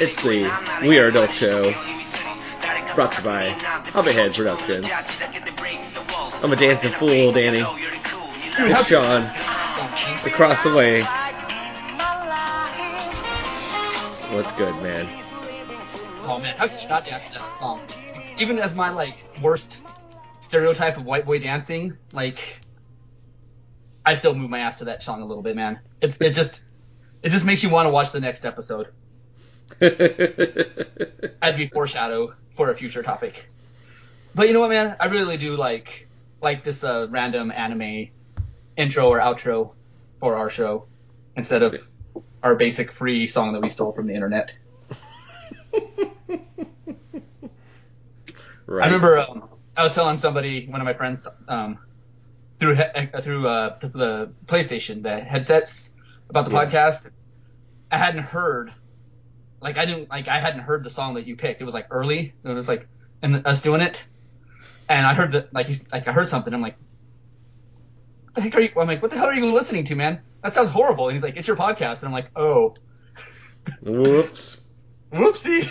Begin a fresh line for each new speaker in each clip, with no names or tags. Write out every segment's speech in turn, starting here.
It's the We Are Adult Show, brought to you by Hobbithead Productions. I'm a dancing fool, Danny. It's Sean, across the way. What's good, man?
Oh man, how can you not dance to that song? Even as my worst stereotype of white boy dancing, I still move my ass to that song a little bit, man. It just makes you want to watch the next episode. As we foreshadow for a future topic. But you know what, man? I really do like this random anime intro or outro for our show instead of our basic free song that we stole from the internet.
Right.
I remember I was telling somebody, one of my friends, through the PlayStation, the headsets about the podcast. I hadn't heard. I hadn't heard the song that you picked. It was early. It was and us doing it, and I heard that I heard something. I'm like, what the heck are you? I'm like, what the hell are you listening to, man? That sounds horrible. And he's like, it's your podcast. And I'm like, oh,
Whoops.
Whoopsie.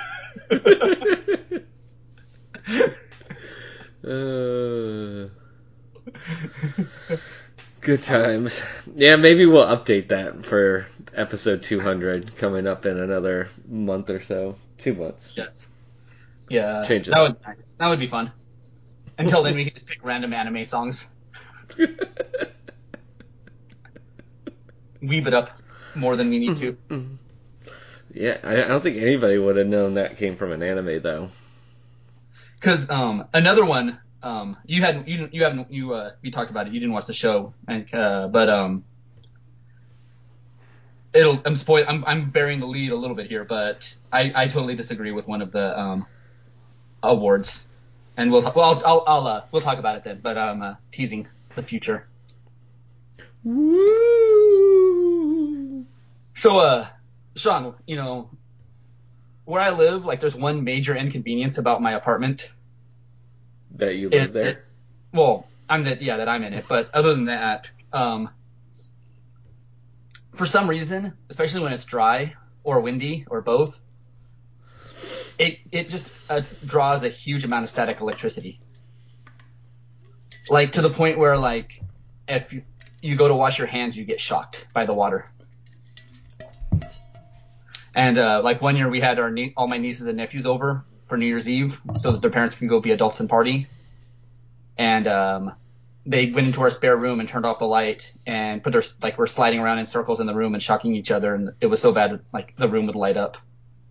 Good times. Yeah, maybe we'll update that for episode 200 coming up in another month or so. 2 months.
Yes. Yeah.
Change it.
That would be nice. That would be fun. Until then, we can just pick random anime songs. Weeb it up more than we need to.
Yeah, I don't think anybody would have known that came from an anime though.
Because another one, we talked about it. You didn't watch the show, but I'm burying the lead a little bit here, but I totally disagree with one of the awards, and we'll talk about it then. But I'm teasing the future.
Woo!
So, Sean, where I live, there's one major inconvenience about my apartment.
That you live there?
That I'm in it. But other than that, for some reason, especially when it's dry or windy or both, it just draws a huge amount of static electricity. To the point where if you go to wash your hands, you get shocked by the water. And 1 year we had all my nieces and nephews over for New Year's Eve so that their parents can go be adults and party. And they went into our spare room and turned off the light and put their we're sliding around in circles in the room and shocking each other, and it was so bad that the room would light up.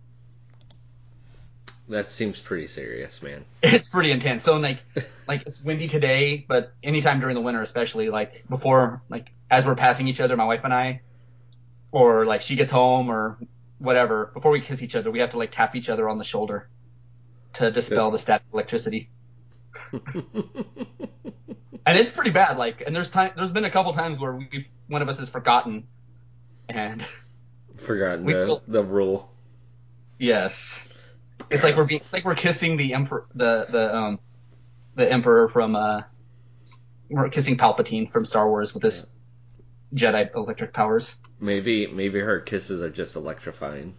That seems pretty serious, man.
It's pretty intense. So it's windy today, but anytime during the winter, especially before as we're passing each other, my wife and I, or she gets home or whatever, before we kiss each other, we have to tap each other on the shoulder to dispel the static electricity. And it's pretty bad. And there's been a couple times where one of us has forgotten and
the rule.
Yes, it's we're kissing the emperor, the emperor from we're kissing Palpatine from Star Wars with his Jedi electric powers.
Maybe her kisses are just electrifying.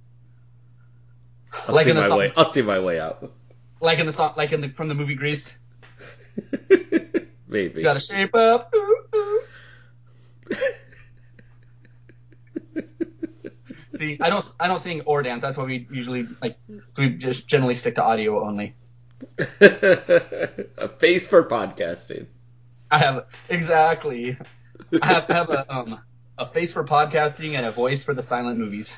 I'll see my way out.
Like in the song, from the movie Grease.
Maybe.
You gotta shape up. Ooh, ooh. See, I don't sing or dance. That's why we usually we just generally stick to audio only.
A face for podcasting.
I have a face for podcasting and a voice for the silent movies.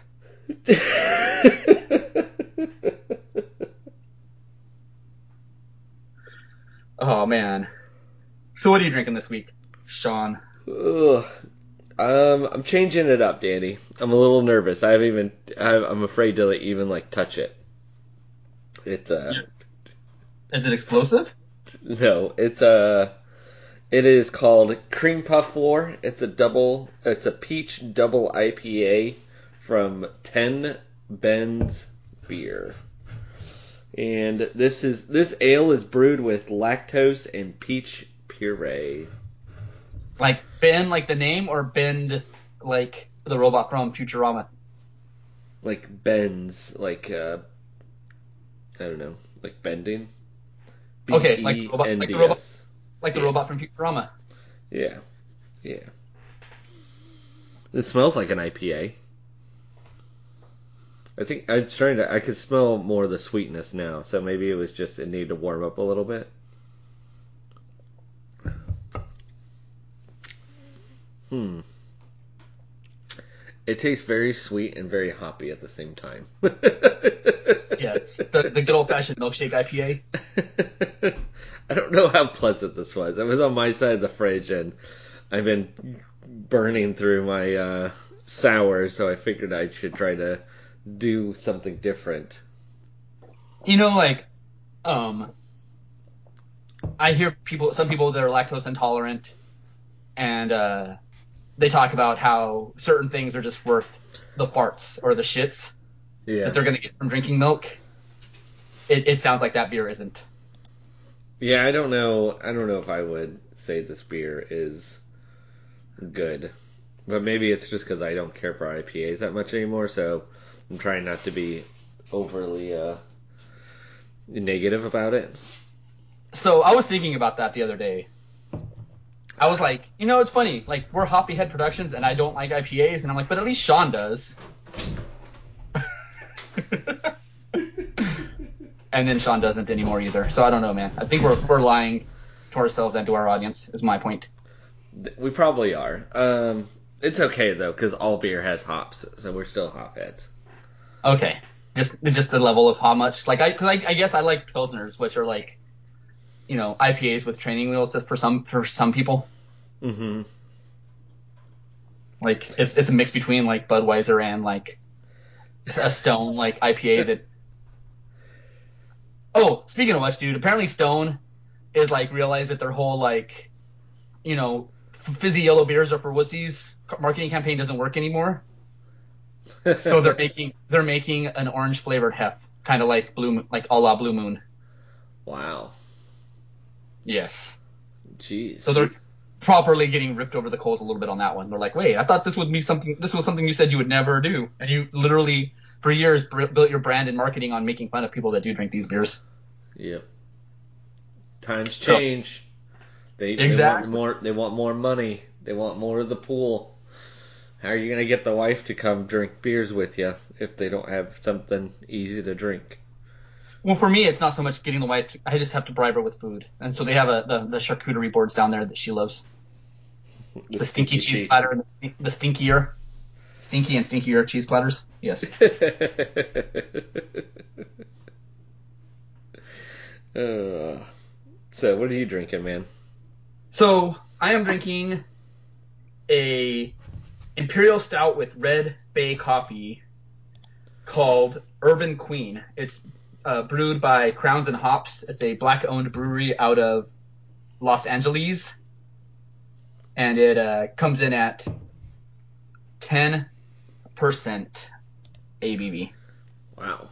Oh man. So what are you drinking this week, Sean?
Ugh. I'm changing it up, Danny. I'm a little nervous. I'm afraid to even touch it. It's
Is it explosive?
No, it is called Cream Puff War. It's a peach double IPA from 10 Ben's Beer. And this ale is brewed with lactose and peach puree.
Ben, the name, or Bend, the robot from Futurama?
like bends, I don't know, like bending.
Okay,
BENDS.
like the
Yeah.
robot from Futurama.
Yeah. Yeah. It smells like an IPA. I think I could smell more of the sweetness now, so maybe it needed to warm up a little bit. Hmm. It tastes very sweet and very hoppy at the same time.
Yes, the good old fashioned milkshake IPA.
I don't know how pleasant this was. I was on my side of the fridge and I've been burning through my sour, so I figured I should try to do something different.
You know, like, I hear some people that are lactose intolerant, and they talk about how certain things are just worth the farts or the shits
Yeah.
that they're going to get from drinking milk. It sounds like that beer isn't.
Yeah, I don't know. I don't know if I would say this beer is good. But maybe it's just because I don't care for IPAs that much anymore, so I'm trying not to be overly negative about it.
So I was thinking about that the other day. I was like, it's funny. Like, we're Hoppy Head Productions, and I don't like IPAs, and I'm like, but at least Sean does. And then Sean doesn't anymore either. So I don't know, man. I think we're lying to ourselves and to our audience. Is my point.
We probably are. It's okay though, because all beer has hops, so we're still hop heads.
Okay, just the level of how much. Like, I guess I like pilsners, which are like, IPAs with training wheels. Just for some people.
Mm-hmm.
Like, it's a mix between like Budweiser and like a Stone like IPA that. Oh, speaking of which, dude, apparently Stone is like realized that their whole like, fizzy yellow beers are for wussies marketing campaign doesn't work anymore. So they're making an orange flavored hef, kind of like like a la Blue Moon.
Wow.
Yes.
Jeez.
So they're properly getting ripped over the coals a little bit on that one. They're like, wait, I thought this was something you said you would never do, and you literally for years built your brand and marketing on making fun of people that do drink these beers.
Yep. Times
So
change. They want
exactly.
more. They want more money. They want more of the pool. How are you gonna get the wife to come drink beers with you if they don't have something easy to drink?
Well, for me, it's not so much getting the wife. I just have to bribe her with food, and so they have the charcuterie boards down there that she loves.
The
The stinky
stinky
cheese
cheese.
platter and the stinky and stinkier cheese platters. Yes.
uh, so, what are you drinking, man?
So I am drinking a imperial stout with red bay coffee called Urban Queen. It's brewed by Crowns and Hops. It's a black-owned brewery out of Los Angeles, and it comes in at 10% ABV.
Wow.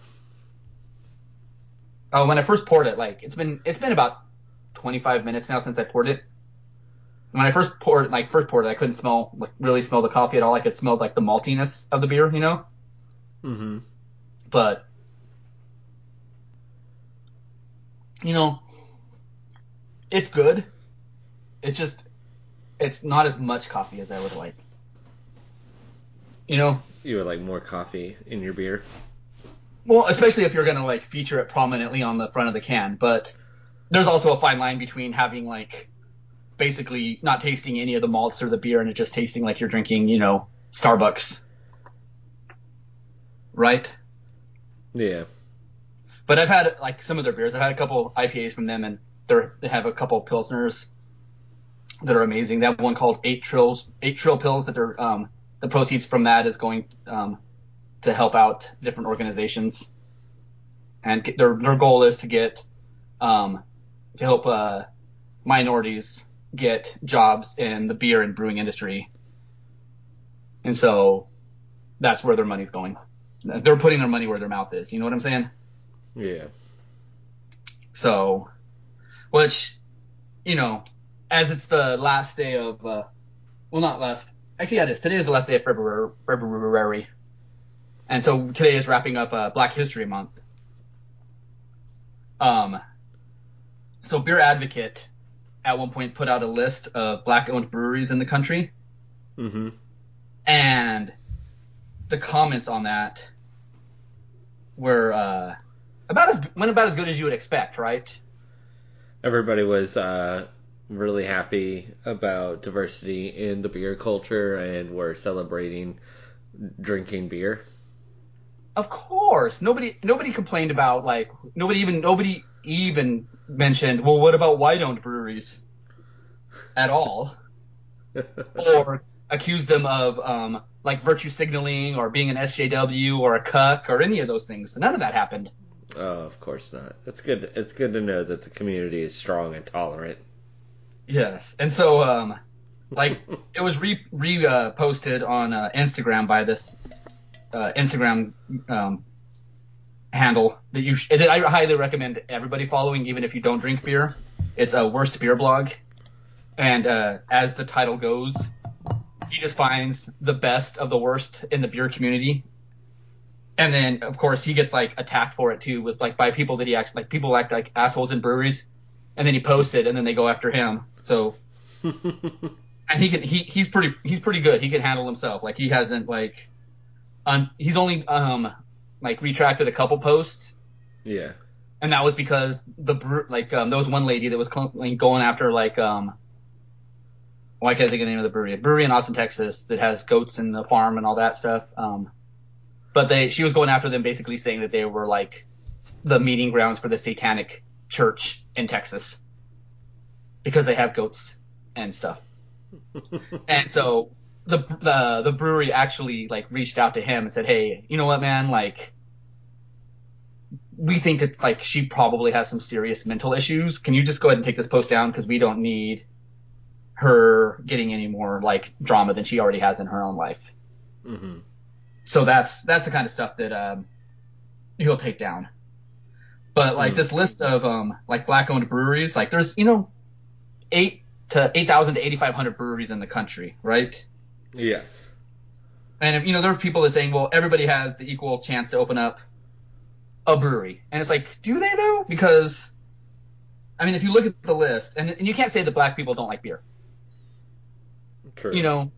Oh, when I first poured it, like it's been about 25 minutes now since I poured it. When I first poured it, I couldn't really smell the coffee at all. I could smell like the maltiness of the beer,
Mm-hmm.
But it's good. It's just it's not as much coffee as I would like.
You would like more coffee in your beer?
Well, especially if you're gonna like feature it prominently on the front of the can. But there's also a fine line between having like basically not tasting any of the malts or the beer and it just tasting like you're drinking, Starbucks. Right?
Yeah.
But I've had like some of their beers. I've had a couple IPAs from them, and they have a couple pilsners that are amazing. They have one called Eight Trill Pills that they're the proceeds from that is going to help out different organizations, and their goal is to get to help minorities get jobs in the beer and brewing industry, and so that's where their money's going. They're putting their money where their mouth is. You know what I'm saying?
Yeah.
So, which, as it's the last day of, well, not last, actually, yeah, it is. Today is the last day of February, And so today is wrapping up Black History Month. So Beer Advocate at one point put out a list of black-owned breweries in the country.
Mm-hmm.
And the comments on that were went about as good as you would expect, right?
Everybody was really happy about diversity in the beer culture and were celebrating drinking beer.
Of course, nobody complained about like nobody even mentioned, well, what about white-owned breweries at all, or accused them of like virtue signaling or being an SJW or a cuck or any of those things. None of that happened.
Oh, of course not. It's good. It's good to know that the community is strong and tolerant.
Yes, and so like it was posted on Instagram by this Instagram handle that I highly recommend everybody following, even if you don't drink beer. It's a worst beer blog, and as the title goes, he just finds the best of the worst in the beer community, and then of course he gets like attacked for it too, with like by people that he actually like people act like assholes in breweries, and then he posts it, and then they go after him. So. And he's pretty good. He can handle himself. Like he hasn't like he's only like retracted a couple posts.
Yeah.
And that was because there was one lady that was going after like why can't I think of the name of the brewery? A brewery in Austin, Texas that has goats in the farm and all that stuff. But she was going after them, basically saying that they were like the meeting grounds for the satanic church in Texas because they have goats and stuff. And so the brewery actually like reached out to him and said, hey, you know what, man, like we think that like she probably has some serious mental issues. Can you just go ahead and take this post down, because we don't need her getting any more like drama than she already has in her own life.
Mm-hmm.
So that's the kind of stuff that he'll take down. But like this list of like black-owned breweries, like there's 8,000 to 8,500 breweries in the country, right?
Yes.
And there are people that are saying, well, everybody has the equal chance to open up a brewery. And it's like, do they though? Because I mean, if you look at the list, and you can't say that black people don't like beer.
True.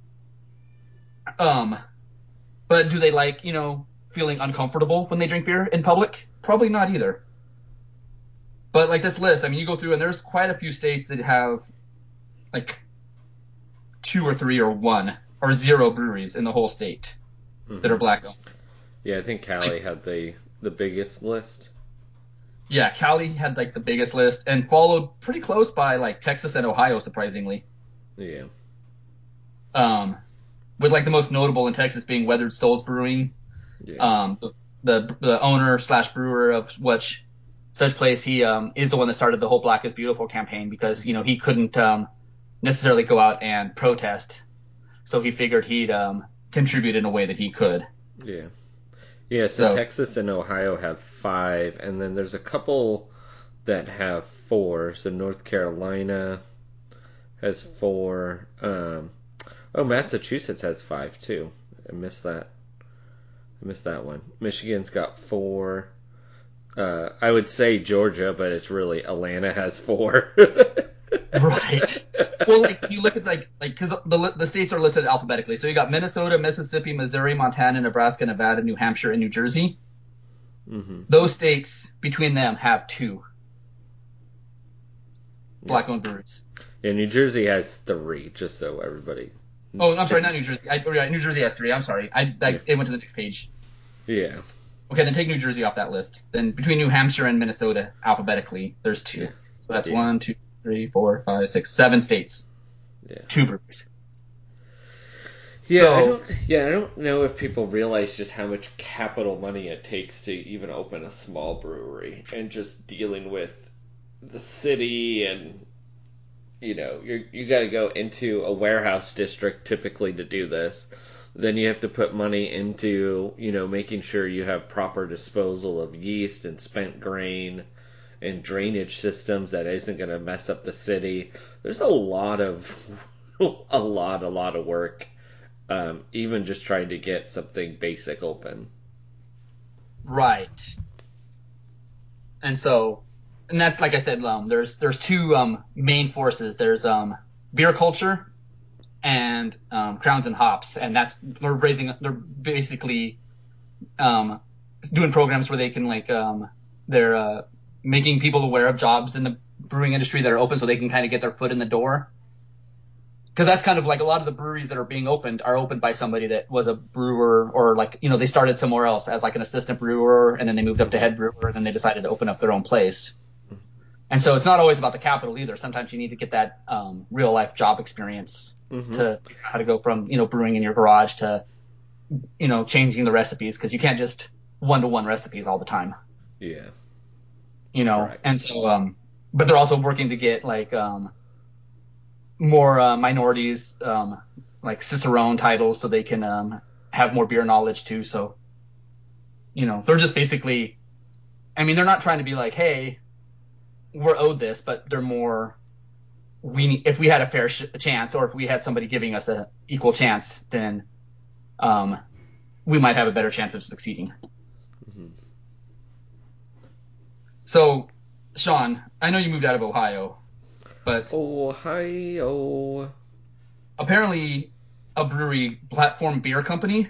But do they like, feeling uncomfortable when they drink beer in public? Probably not either. But like this list, I mean, you go through and there's quite a few states that have like 2 or 3 or 1 or 0 breweries in the whole state that are black owned.
Yeah, I think Cali had the biggest list.
Yeah, Cali had like the biggest list and followed pretty close by like Texas and Ohio, surprisingly.
Yeah.
With like the most notable in Texas being Weathered Souls Brewing.
Yeah.
The owner / brewer of such place, he is the one that started the whole Black is Beautiful campaign, because he couldn't necessarily go out and protest, so he figured he'd contribute in a way that he could.
Yeah. Yeah, so Texas and Ohio have 5, and then there's a couple that have 4. So North Carolina has 4. Massachusetts has 5 too. I missed that one. Michigan's got 4. I would say Georgia, but it's really Atlanta has 4.
Right. Well, like you look at like because the states are listed alphabetically. So you got Minnesota, Mississippi, Missouri, Montana, Nebraska, Nevada, New Hampshire, and New Jersey.
Mm-hmm.
Those states between them have 2 black-owned breweries.
Yeah, New Jersey has 3, just so everybody.
Oh, I'm sorry, not New Jersey. New Jersey has 3. I'm sorry. It went to the next page.
Yeah.
Okay, then take New Jersey off that list. Then between New Hampshire and Minnesota, alphabetically, there's 2. Yeah. So that's 1, 2, 3, 4, 5, 6, 7 states.
Yeah.
2 breweries.
Yeah, I don't know if people realize just how much capital money it takes to even open a small brewery, and just dealing with the city, and you got to go into a warehouse district typically to do this. Then you have to put money into making sure you have proper disposal of yeast and spent grain and drainage systems that isn't going to mess up the city. There's a lot of work even just trying to get something basic open.
Right. And so, and that's like I said, there's two main forces. There's beer culture and Crowns and Hops, and they're basically doing programs where they can they're making people aware of jobs in the brewing industry that are open, so they can kind of get their foot in the door. Because that's kind of like a lot of the breweries that are being opened are opened by somebody that was a brewer, or they started somewhere else as like an assistant brewer, and then they moved up to head brewer, and then they decided to open up their own place. And so it's not always about the capital either. Sometimes you need to get that real life job experience to figure out how to go from brewing in your garage to changing the recipes, because you can't just one-to-one recipes all the time.
Yeah.
Correct. And so but they're also working to get more minorities like Cicerone titles, so they can have more beer knowledge too. So they're just basically, I mean, they're not trying to be like, hey, we're owed this, but they're more, if we had a fair chance, or if we had somebody giving us an equal chance, then we might have a better chance of succeeding. Mm-hmm. So, Sean, I know you moved out of Ohio, but
Ohio,
apparently a brewery, Platform Beer Company,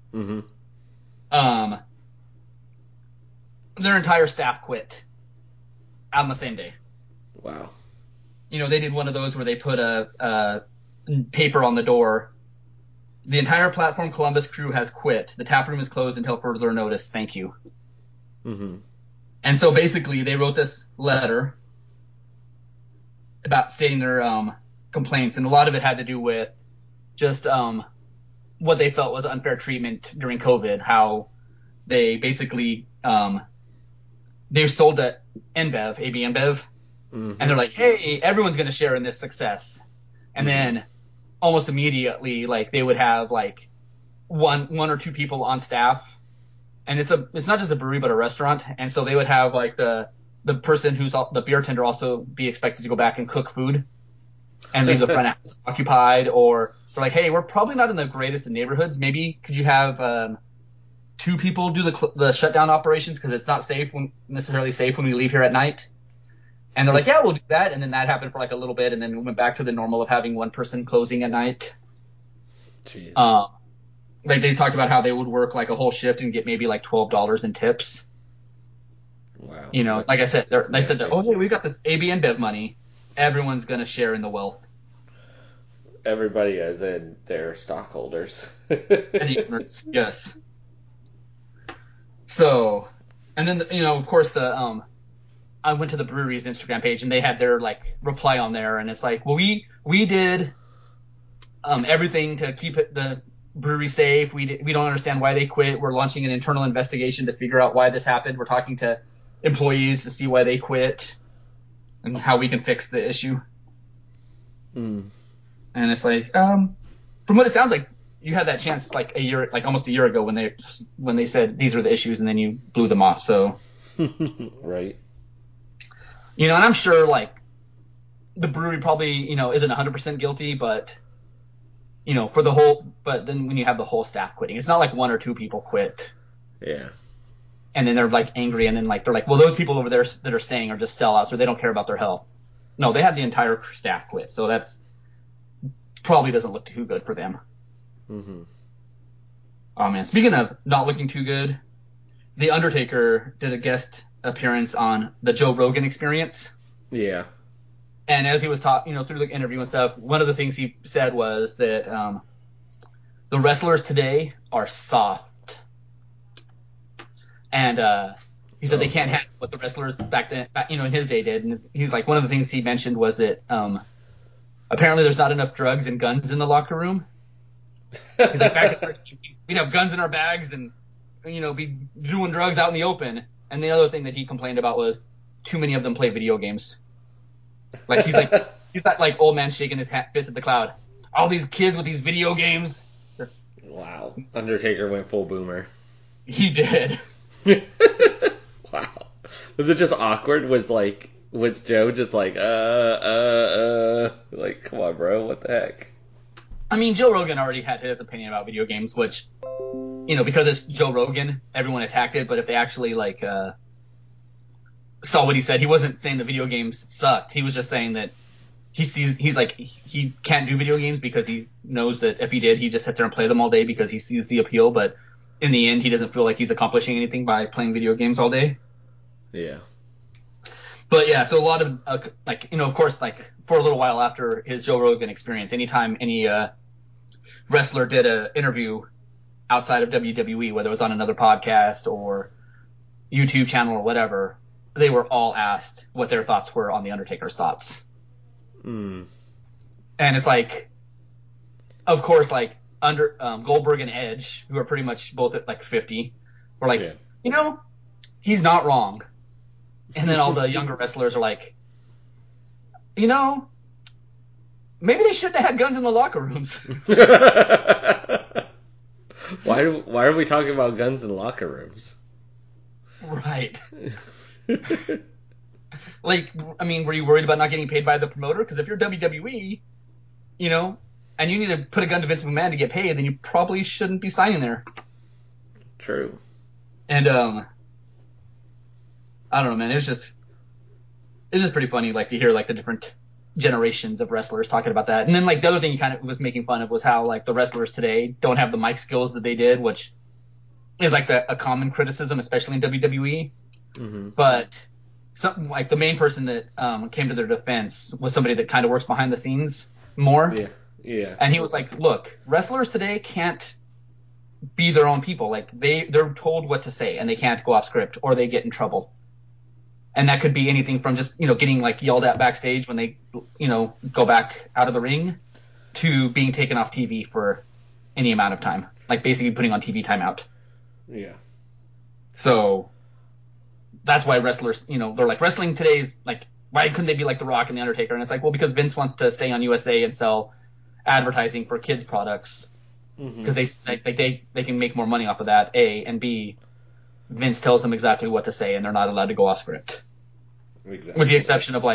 their entire staff quit on the same day.
Wow.
They did one of those where they put a paper on the door. The entire Platform Columbus crew has quit. The tap room is closed until further notice. Thank you. Mm-hmm. And so basically they wrote this letter about stating their complaints, and a lot of it had to do with just what they felt was unfair treatment during COVID, how they basically they sold to InBev, AB InBev, and they're like, hey, everyone's going to share in this success. And then almost immediately, they would have one or two people on staff, and it's not just a brewery but a restaurant, and so they would have the person who's the beer tender also be expected to go back and cook food and leave the front house occupied. Or they're like, hey, we're probably not in the greatest of neighborhoods. Maybe could you have two people do the shutdown operations, because it's not necessarily safe when we leave here at night. And they're like, yeah, we'll do that. And then that happened for a little bit, and then we went back to the normal of having one person closing at night. Jeez. They talked about how they would work a whole shift and get maybe $12 in tips.
Wow.
Like I said, they said, oh, hey, we got this AB InBev money. Everyone's going to share in the wealth.
Everybody as in their stockholders.
Any owners, yes. So, and then, of course, I went to the brewery's Instagram page, and they had their reply on there, and it's well, we did everything to keep the brewery safe. We don't understand why they quit. We're launching an internal investigation to figure out why this happened. We're talking to employees to see why they quit and how we can fix the issue. And it's from what it sounds like, you had that chance almost a year ago when they said these are the issues, and then you blew them off. So
right.
And I'm sure the brewery probably isn't 100% guilty, but but then when you have the whole staff quitting, it's not one or two people quit.
Yeah.
And then they're angry, and then they're well, those people over there that are staying are just sellouts, or they don't care about their health. No, they had the entire staff quit, so that's probably doesn't look too good for them. Mm-hmm. Oh man, speaking of not looking too good, The Undertaker did a guest appearance on the Joe Rogan Experience.
Yeah.
And as he was talking, through the interview and stuff, one of the things he said was that the wrestlers today are soft. And he said they can't handle what the wrestlers back then, in his day did. And he's one of the things he mentioned was that apparently there's not enough drugs and guns in the locker room. He's back in we'd have guns in our bags and, be doing drugs out in the open. And the other thing that he complained about was too many of them play video games. He's that old man shaking his fist at the cloud. All these kids with these video games.
Wow. Undertaker went full boomer.
He did.
Wow. Was it just awkward? Was Joe just come on, bro, what the heck?
I mean, Joe Rogan already had his opinion about video games, which, because it's Joe Rogan, everyone attacked it. But if they actually saw what he said, he wasn't saying that video games sucked. He was just saying that he can't do video games because he knows that if he did, he'd just sit there and play them all day because he sees the appeal. But in the end, he doesn't feel like he's accomplishing anything by playing video games all day.
Yeah.
But yeah, so a lot of of course, for a little while after his Joe Rogan experience, anytime any wrestler did an interview outside of WWE, whether it was on another podcast or YouTube channel or whatever, they were all asked what their thoughts were on the Undertaker's thoughts.
Mm.
And it's of course, under Goldberg and Edge, who are pretty much both at 50, were he's not wrong. And then all the younger wrestlers are maybe they shouldn't have had guns in the locker rooms.
Why are we talking about guns in locker rooms?
Right. Were you worried about not getting paid by the promoter? Because if you're WWE, and you need to put a gun to Vince McMahon to get paid, then you probably shouldn't be signing there.
True.
And I don't know, man. It's just pretty funny, to hear the different generations of wrestlers talking about that. And then the other thing he kind of was making fun of was how the wrestlers today don't have the mic skills that they did, which is a common criticism, especially in WWE.
Mm-hmm.
But something the main person that came to their defense was somebody that kind of works behind the scenes more.
Yeah. Yeah.
And he was look, wrestlers today can't be their own people. They're told what to say and they can't go off script or they get in trouble. And that could be anything from just, getting yelled at backstage when they, go back out of the ring to being taken off TV for any amount of time. Basically putting on TV timeout.
Yeah.
So that's why wrestlers, they're wrestling today's why couldn't they be like The Rock and The Undertaker? And it's well, because Vince wants to stay on USA and sell advertising for kids products because they can make more money off of that, A, and B, Vince tells them exactly what to say and they're not allowed to go off script.
Exactly.
With the exception of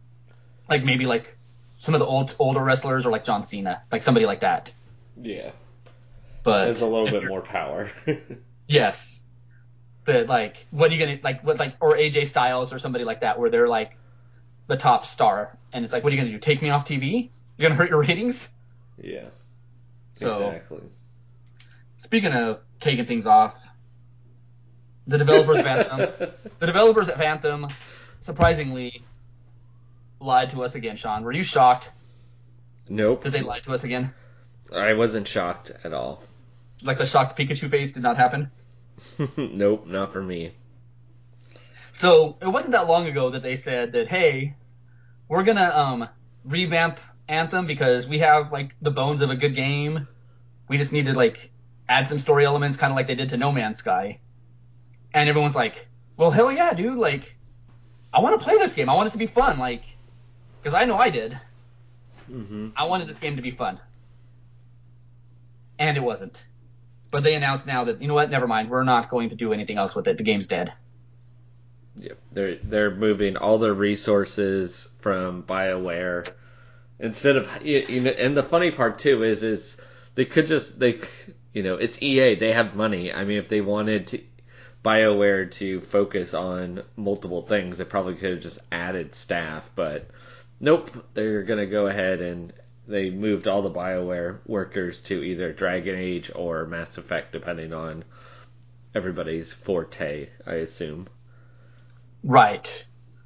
maybe some of the older wrestlers or John Cena, somebody like that.
Yeah.
But
there's a little bit more power.
Yes. But what are you gonna or AJ Styles or somebody like that where they're the top star and it's what are you gonna do? Take me off TV? You're gonna hurt your ratings?
Yeah.
So,
exactly.
Speaking of taking things off, the developers of Anthem surprisingly lied to us again, Sean. Were you shocked?
Nope.
Did they lie to us again?
I wasn't shocked at all.
The shocked Pikachu face did not happen?
Nope, not for me.
So it wasn't that long ago that they said that, hey, we're gonna revamp Anthem because we have the bones of a good game. We just need to add some story elements, kind of like they did to No Man's Sky. And everyone's well, hell yeah, dude! I want to play this game. I want it to be fun, because I know I did.
Mm-hmm.
I wanted this game to be fun, and it wasn't. But they announced now that, you know what? Never mind. We're not going to do anything else with it. The game's dead.
Yep. They're moving all their resources from BioWare instead of and the funny part too is they could just it's EA, they have money. I mean, if they wanted to BioWare to focus on multiple things, they probably could have just added staff, but nope, they're gonna go ahead and they moved all the BioWare workers to either Dragon Age or Mass Effect, depending on everybody's forte, I assume.
Right.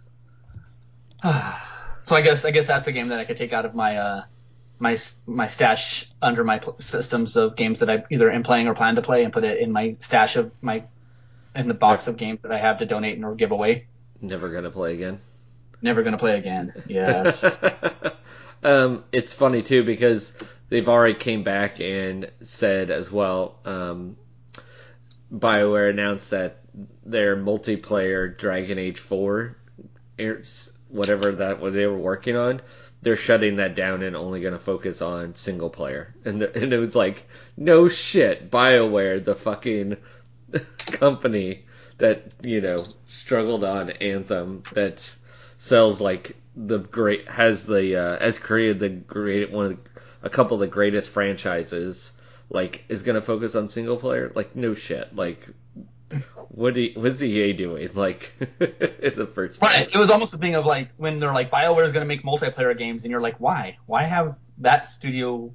So I guess that's the game that I could take out of my my stash under my systems of games that I either am playing or plan to play and put it in my stash of in the box of games that I have to donate or give away.
Never gonna play again.
Never gonna play again. Yes.
It's funny too because they've already came back and said as well. BioWare announced that their multiplayer Dragon Age 4, whatever that what they were working on, they're shutting that down and only going to focus on single player. And it was no shit, BioWare, the fucking company that struggled on Anthem, that sells has created the great one a couple of the greatest franchises, like, is going to focus on single player. Like, no shit. Like, what's EA doing? Like, in the first place?
Right. It was almost a thing of like when they're like BioWare is going to make multiplayer games, and you're like, why? Why have that studio,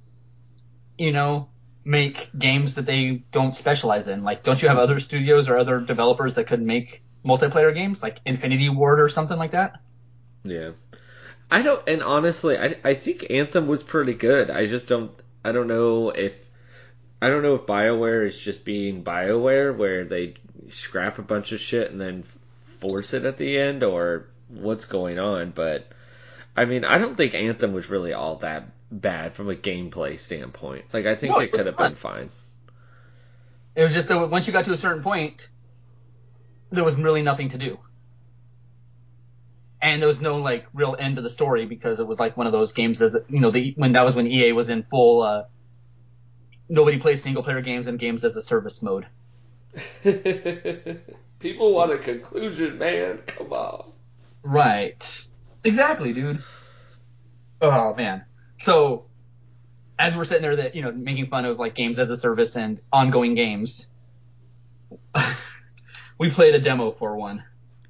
make games that they don't specialize in? Like, don't you have other studios or other developers that could make multiplayer games, like Infinity Ward or something like that?
Yeah. I don't, and honestly, I think Anthem was pretty good. I don't know if BioWare is just being BioWare, where they scrap a bunch of shit and then force it at the end, or what's going on. But I mean, I don't think Anthem was really all that bad from a gameplay standpoint. Like, I think
No,
it
it was
could have
fun.
been fine.
It was just that once you got to a certain point, there was really nothing to do. And there was no like real end to the story because it was like one of those games when that was when EA was in full nobody plays single player games and games as a service mode.
People want a conclusion, man. Come on.
Right. Exactly, dude. Oh man. So as we're sitting there making fun of like games as a service and ongoing games, we played a demo for one.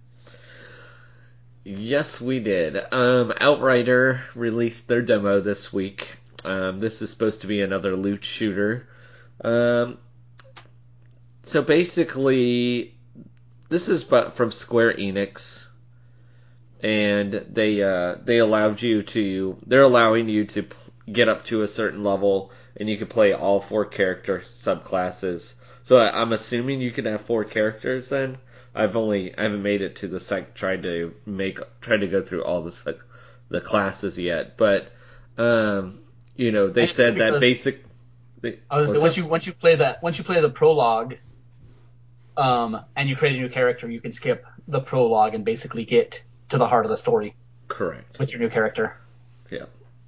Yes, we did. Outrider released their demo this week. This is supposed to be another loot shooter. Um, so basically, this is from Square Enix, and they allowed you to. They're allowing you to get up to a certain level, and you can play all 4 character subclasses. So I'm assuming you can have 4 characters then. I haven't made it to the tried to go through all the classes yet, but they said that basic.
I was gonna say, once you play the prologue, and you create a new character, you can skip the prologue and basically get to the heart of the story.
Correct.
With your new character.
Yeah.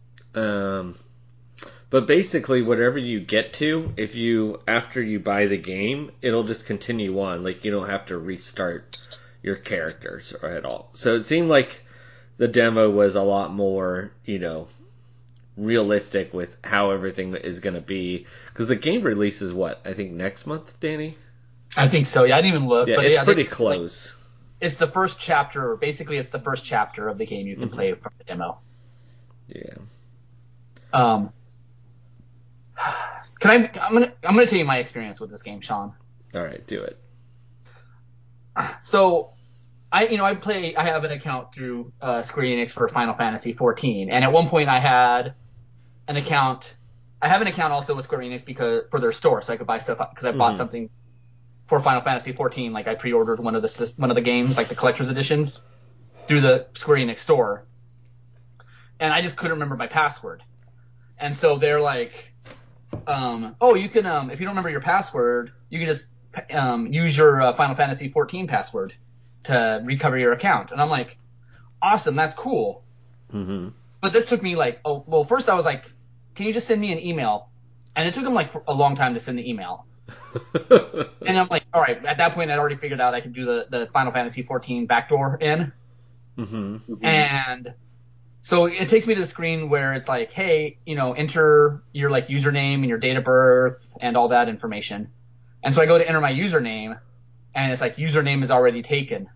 But basically, whatever you get to, after you buy the game, it'll just continue on. Like, you don't have to restart your characters at all. So it seemed like the demo was a lot more, realistic with how everything is going to be. Because the game releases I think next month, Danny?
I think so. Yeah, I didn't even look.
Yeah,
but
it's pretty close.
It's the first chapter. Basically, it's the first chapter of the game you can play from the demo.
Yeah.
I'm gonna tell you my experience with this game, Sean.
All right, do it.
So, I have an account through Square Enix for Final Fantasy 14, and at one point I had an account. I have an account also with Square Enix for their store, so I could buy stuff because I bought something for Final Fantasy 14. Like I pre-ordered one of the games, like the collector's editions, through the Square Enix store, and I just couldn't remember my password. And so they're like, oh, you can, if you don't remember your password, you can just use your Final Fantasy 14 password to recover your account. And I'm like, awesome, that's cool.
Mm-hmm.
But this took me like, first I was like, can you just send me an email? And it took them like a long time to send the email. And I'm like, all right, at that point I'd already figured out I could do the Final Fantasy 14 backdoor in.
Mm-hmm.
And so it takes me to the screen where it's like, hey, enter your like username and your date of birth and all that information. And so I go to enter my username, and it's like username is already taken.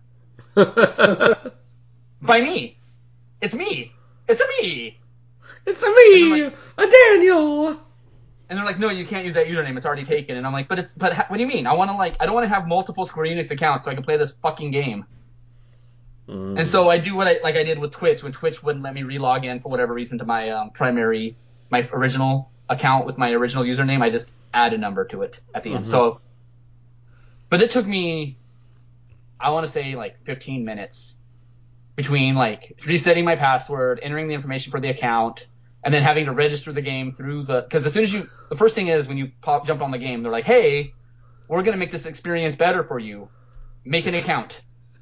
By me. It's me. It's a me.
It's a me, a Daniel.
And they're like, no, you can't use that username. It's already taken. And I'm like, but what do you mean? I don't want to have multiple Square Enix accounts so I can play this fucking game. And so I do what I did with Twitch when Twitch wouldn't let me relog in for whatever reason to my my original account with my original username. I just add a number to it at the end. So, but it took me, I want to say like 15 minutes between like resetting my password, entering the information for the account, and then having to register the game because as soon as the first thing is when you jump on the game, they're like, hey, we're going to make this experience better for you. Make an account.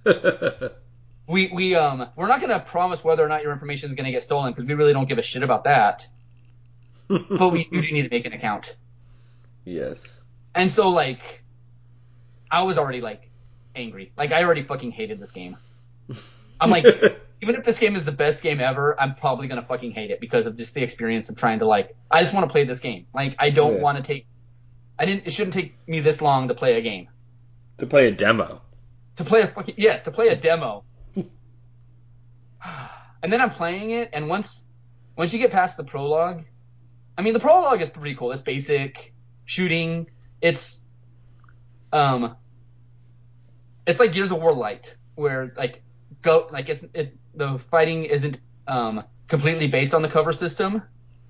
We're not going to promise whether or not your information is going to get stolen because we really don't give a shit about that. But you do need to make an account.
Yes.
And so like, I was already like angry. Like I already fucking hated this game. I'm like, even if this game is the best game ever, I'm probably gonna fucking hate it because of just the experience of trying to like. I just want to play this game. Like I don't want to take. It shouldn't take me this long to play a game.
To play a demo.
To play a demo. And then I'm playing it, and once you get past the prologue, I mean the prologue is pretty cool. It's basic shooting. It's like Gears of War light, where like the fighting isn't completely based on the cover system,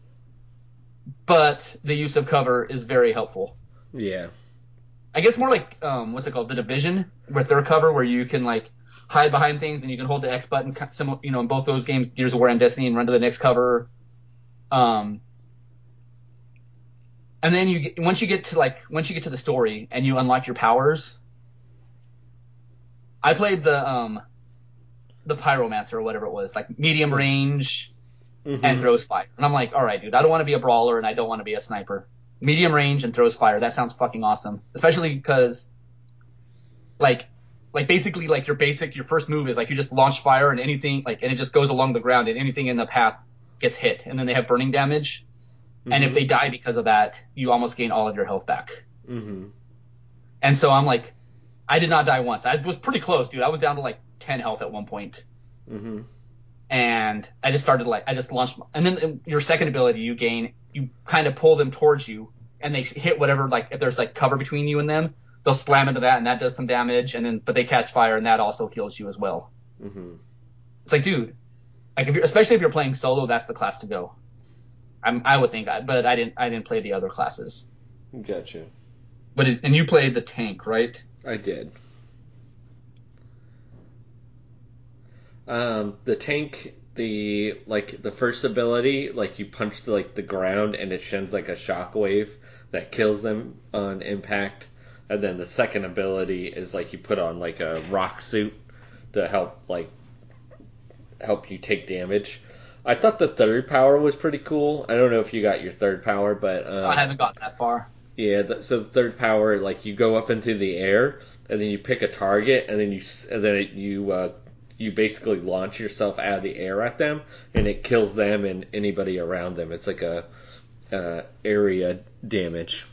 but the use of cover is very helpful.
Yeah.
I guess more like what's it called, The Division, with their cover, where you can like hide behind things and you can hold the X button, in both those games, Gears of War and Destiny, and run to the next cover. And then once you get to the story and you unlock your powers. I played the Pyromancer or whatever it was, like medium range and throws fire. And I'm like, all right, dude, I don't want to be a brawler and I don't want to be a sniper. Medium range and throws fire. That sounds fucking awesome. Especially because, basically, your first move is like you just launch fire and anything, and it just goes along the ground and anything in the path gets hit. And then they have burning damage. Mm-hmm. And if they die because of that, you almost gain all of your health back. Mm-hmm. And so I'm like, I did not die once. I was pretty close, dude. I was down to like 10 health at one point. Mm-hmm. And I just launched. And then your second ability you kind of pull them towards you and they hit whatever, if there's cover between you and them, they'll slam into that and that does some damage. But they catch fire and that also kills you as well. Mm-hmm. It's like, dude, especially if you're playing solo, that's the class to go. I would think, but I didn't play the other classes.
Gotcha.
And you played the tank, right?
I did. The tank, the first ability, you punch the ground and it sends a shockwave that kills them on impact. And then the second ability is you put on a rock suit to help you take damage. I thought the third power was pretty cool. I don't know if you got your third power, but
I haven't gotten that far.
Yeah, so the third power, you go up into the air and then you pick a target and then you basically launch yourself out of the air at them and it kills them and anybody around them. It's like a area damage.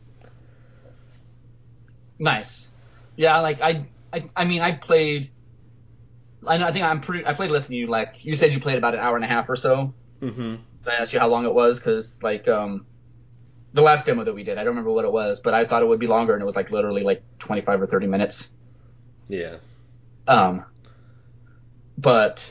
Nice. Yeah, I played. I played less than you. You said you played about an hour and a half or so. Mm-hmm. So I asked you how long it was because the last demo that we did, I don't remember what it was, but I thought it would be longer, and it was literally 25 or 30 minutes.
Yeah.
But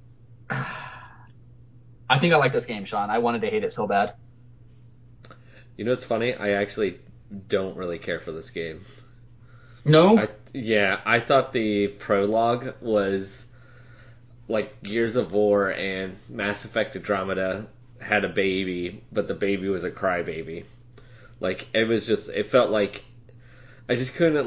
I think I like this game, Sean. I wanted to hate it so bad.
You know what's funny? I actually don't really care for this game.
No?
I thought the prologue was Gears of War and Mass Effect Andromeda had a baby, but the baby was a crybaby. It felt like I just couldn't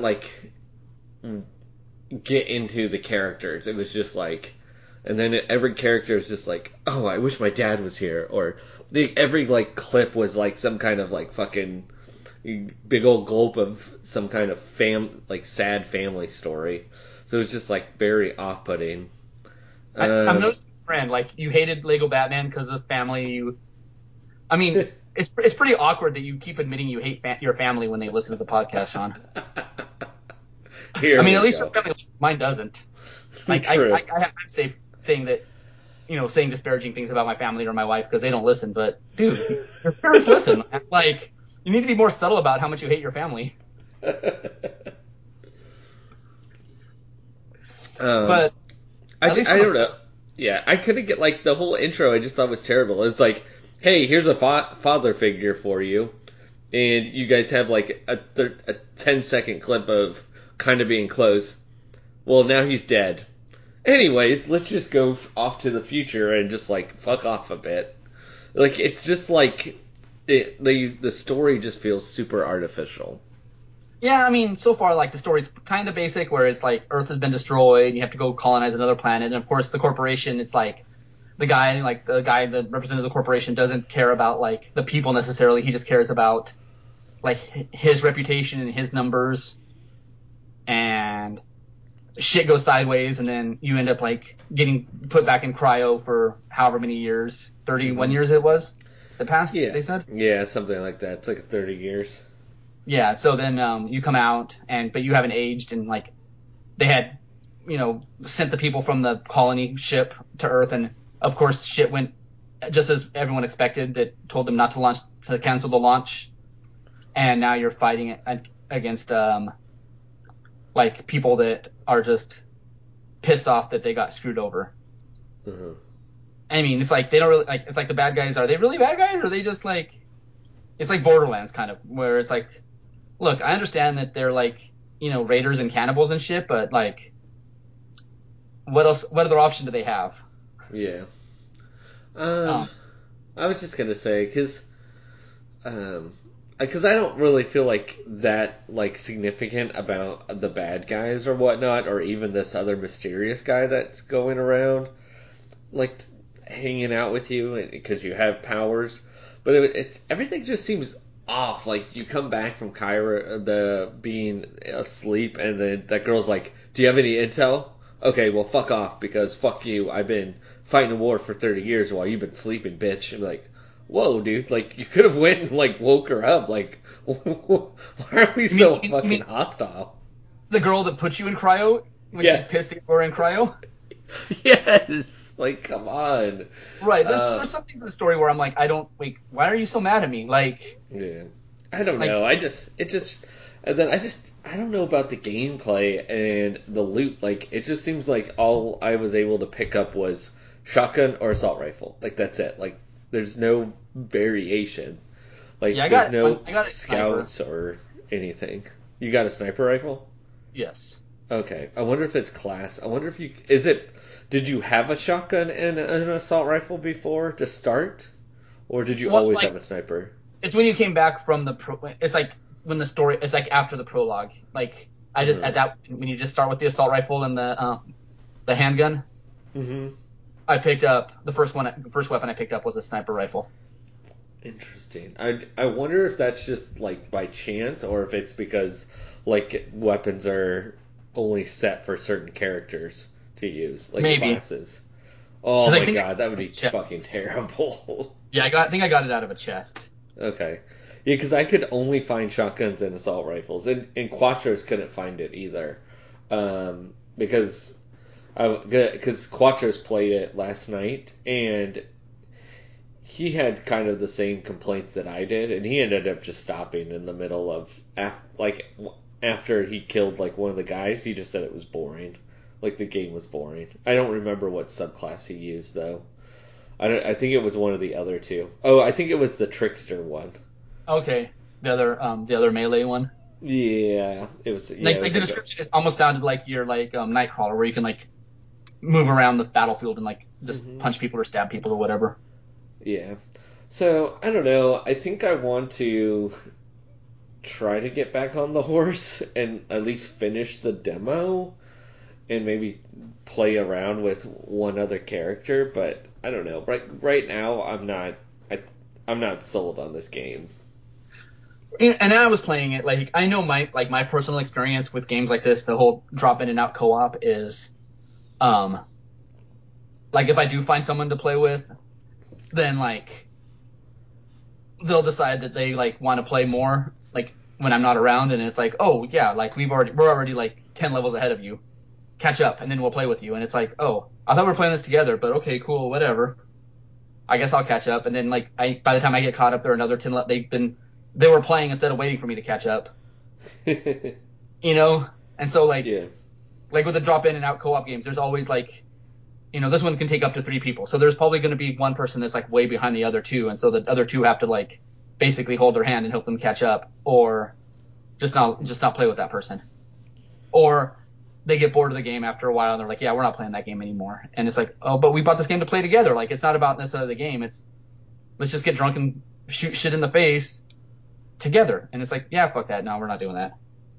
get into the characters. It was just and then every character was just oh, I wish my dad was here, or every clip was some kind of fucking big old gulp of some kind of sad family story. So it was just very off-putting.
I'm noticing a trend. You hated Lego Batman because of family. I mean, it's pretty awkward that you keep admitting you hate your family when they listen to the podcast, Sean. At least your family listens. Mine doesn't. I'm safe saying that, saying disparaging things about my family or my wife because they don't listen. But dude, your parents listen. You need to be more subtle about how much you hate your family. But
I don't know. Yeah, I couldn't get the whole intro. I just thought was terrible. It's hey, here's a father figure for you, and you guys have a 10-second clip of kind of being close. Well, now he's dead. Anyways, let's just go off to the future and just fuck off a bit. It's just the story just feels super artificial.
Yeah, so far, the story's kind of basic, where it's Earth has been destroyed, and you have to go colonize another planet, and of course the corporation, it's the guy that represented the corporation doesn't care about, the people necessarily, he just cares about, his reputation and his numbers, and shit goes sideways, and then you end up like getting put back in cryo for however many years, 31 years it was that passed.
Yeah.
They said.
Yeah, something like that. It's like 30 years.
Yeah. So then you come out, but you haven't aged, and like they had, sent the people from the colony ship to Earth, and of course shit went just as everyone expected. That told them not to launch, to cancel the launch, and now you're fighting against like people that are just pissed off that they got screwed over.
Uh-huh.
I mean, it's like they don't really like. It's like the bad guys. Are they really bad guys, or are they just like? It's like Borderlands kind of, where it's like, look, I understand that they're like, raiders and cannibals and shit, but like, what else? What other option do they have?
Yeah. Um, I was just gonna say um, because I don't really feel like that like significant about the bad guys or whatnot, or even this other mysterious guy that's going around, like hanging out with you because you have powers. But everything just seems off. Like you come back from Kyra, the being asleep, and then that girl's like, "Do you have any intel?" Okay, well, fuck off because fuck you. I've been fighting a war for 30 years while you've been sleeping, bitch. And like, whoa, dude, like you could have went and like woke her up. Like, why are we so
You
fucking
mean
hostile?
the girl that puts you in cryo when she's pissed
Yes,
that you're in cryo?
yes. Like, come on.
Right.
Uh,
There's some things in the story where I'm like, I don't wait. Why are you so mad at me?
Yeah. I don't
Like
know. And then I don't know about the gameplay and the loot. Like, it just seems like all I was able to pick up was shotgun or assault rifle. Like, that's it. Like, there's no variation.
yeah,
Like, there's no
I got a sniper.
scouts or anything. You got a sniper rifle?
Yes.
Okay. I wonder if it's class. I wonder if did you have a shotgun and an assault rifle before to start? Or did you
Well,
always
like
have a sniper?
it's when you came back from it's like when the story. It's like after the prologue. Like I just
Uh-huh.
at that when you just start with the assault rifle and the handgun.
Mm-hmm.
I picked up the first weapon I picked up was a sniper rifle.
Interesting. I wonder if that's just like by chance or if it's because like weapons are only set for certain characters to use, like
Maybe
classes. Oh
because I
my
think I
god,
got
that
it
would
out of
be
a
fucking
chest.
terrible.
Yeah, I think I got it out of a chest.
Okay. Yeah, because I could only find shotguns and assault rifles, and Quattros couldn't find it either, because Quattros played it last night, and he had kind of the same complaints that I did, and he ended up just stopping in the middle of after he killed like one of the guys. He just said it was boring, like the game was boring. I don't remember what subclass he used though. I think it was one of the other two. Oh, I think it was the trickster one.
Okay, the other melee one.
Yeah, it was. Yeah, it
Like
was
the
like a.
description is almost sounded like you're like Nightcrawler, where you can like move around the battlefield and like just
Mhm.
punch people or stab people or whatever.
Yeah. So I don't know. I think I want to try to get back on the horse and at least finish the demo and maybe play around with one other character, but I don't know. Right now I, I'm not sold on this game.
And I was playing it like I know my personal experience with games like this, the whole drop in and out co-op is um like if I do find someone to play with, then like they'll decide that they like want to play more like when I'm not around, and it's like, oh yeah, like we're already like 10 levels ahead of you, catch up and then we'll play with you. And it's like, oh, I thought we were playing this together, but okay, cool, whatever, I guess I'll catch up. And then like I by the time I get caught up, they're another 10 they were playing instead of waiting for me to catch up, you know. And so
Yeah.
like with the drop in and out co-op games, there's always like, this one can take up to 3 people, so there's probably going to be one person that's like way behind the other two, and so the other two have to like basically hold their hand and help them catch up, or just not play with that person, or they get bored of the game after a while and they're like, yeah, we're not playing that game anymore. And it's like, oh, but we bought this game to play together. Like, it's not about necessarily the game. It's let's just get drunk and shoot shit in the face together. And it's like, yeah, fuck that. No, we're not doing that.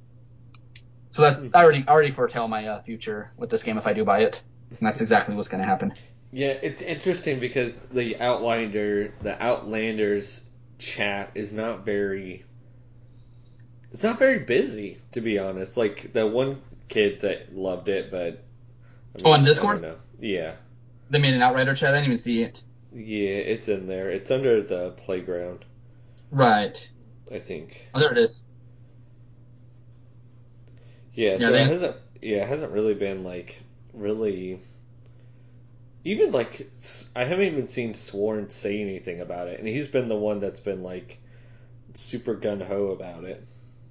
So that I already foretell my future with this game if I do buy it. And that's exactly what's going to happen.
Yeah, it's interesting because the Outlanders chat is not very. It's not very busy, to be honest. Like the one kid that loved it, but I
Oh, on
mean, I
Discord?
don't know. Yeah.
They made an Outrider chat. I didn't even see it.
Yeah, it's in there. It's under the playground,
Right.
I think.
Oh, there it is.
Yeah,
Yeah,
so
they
it
just.
hasn't. Yeah, it hasn't really been like really. Even like I haven't even seen Sworn say anything about it, and he's been the one that's been like super gun ho about it.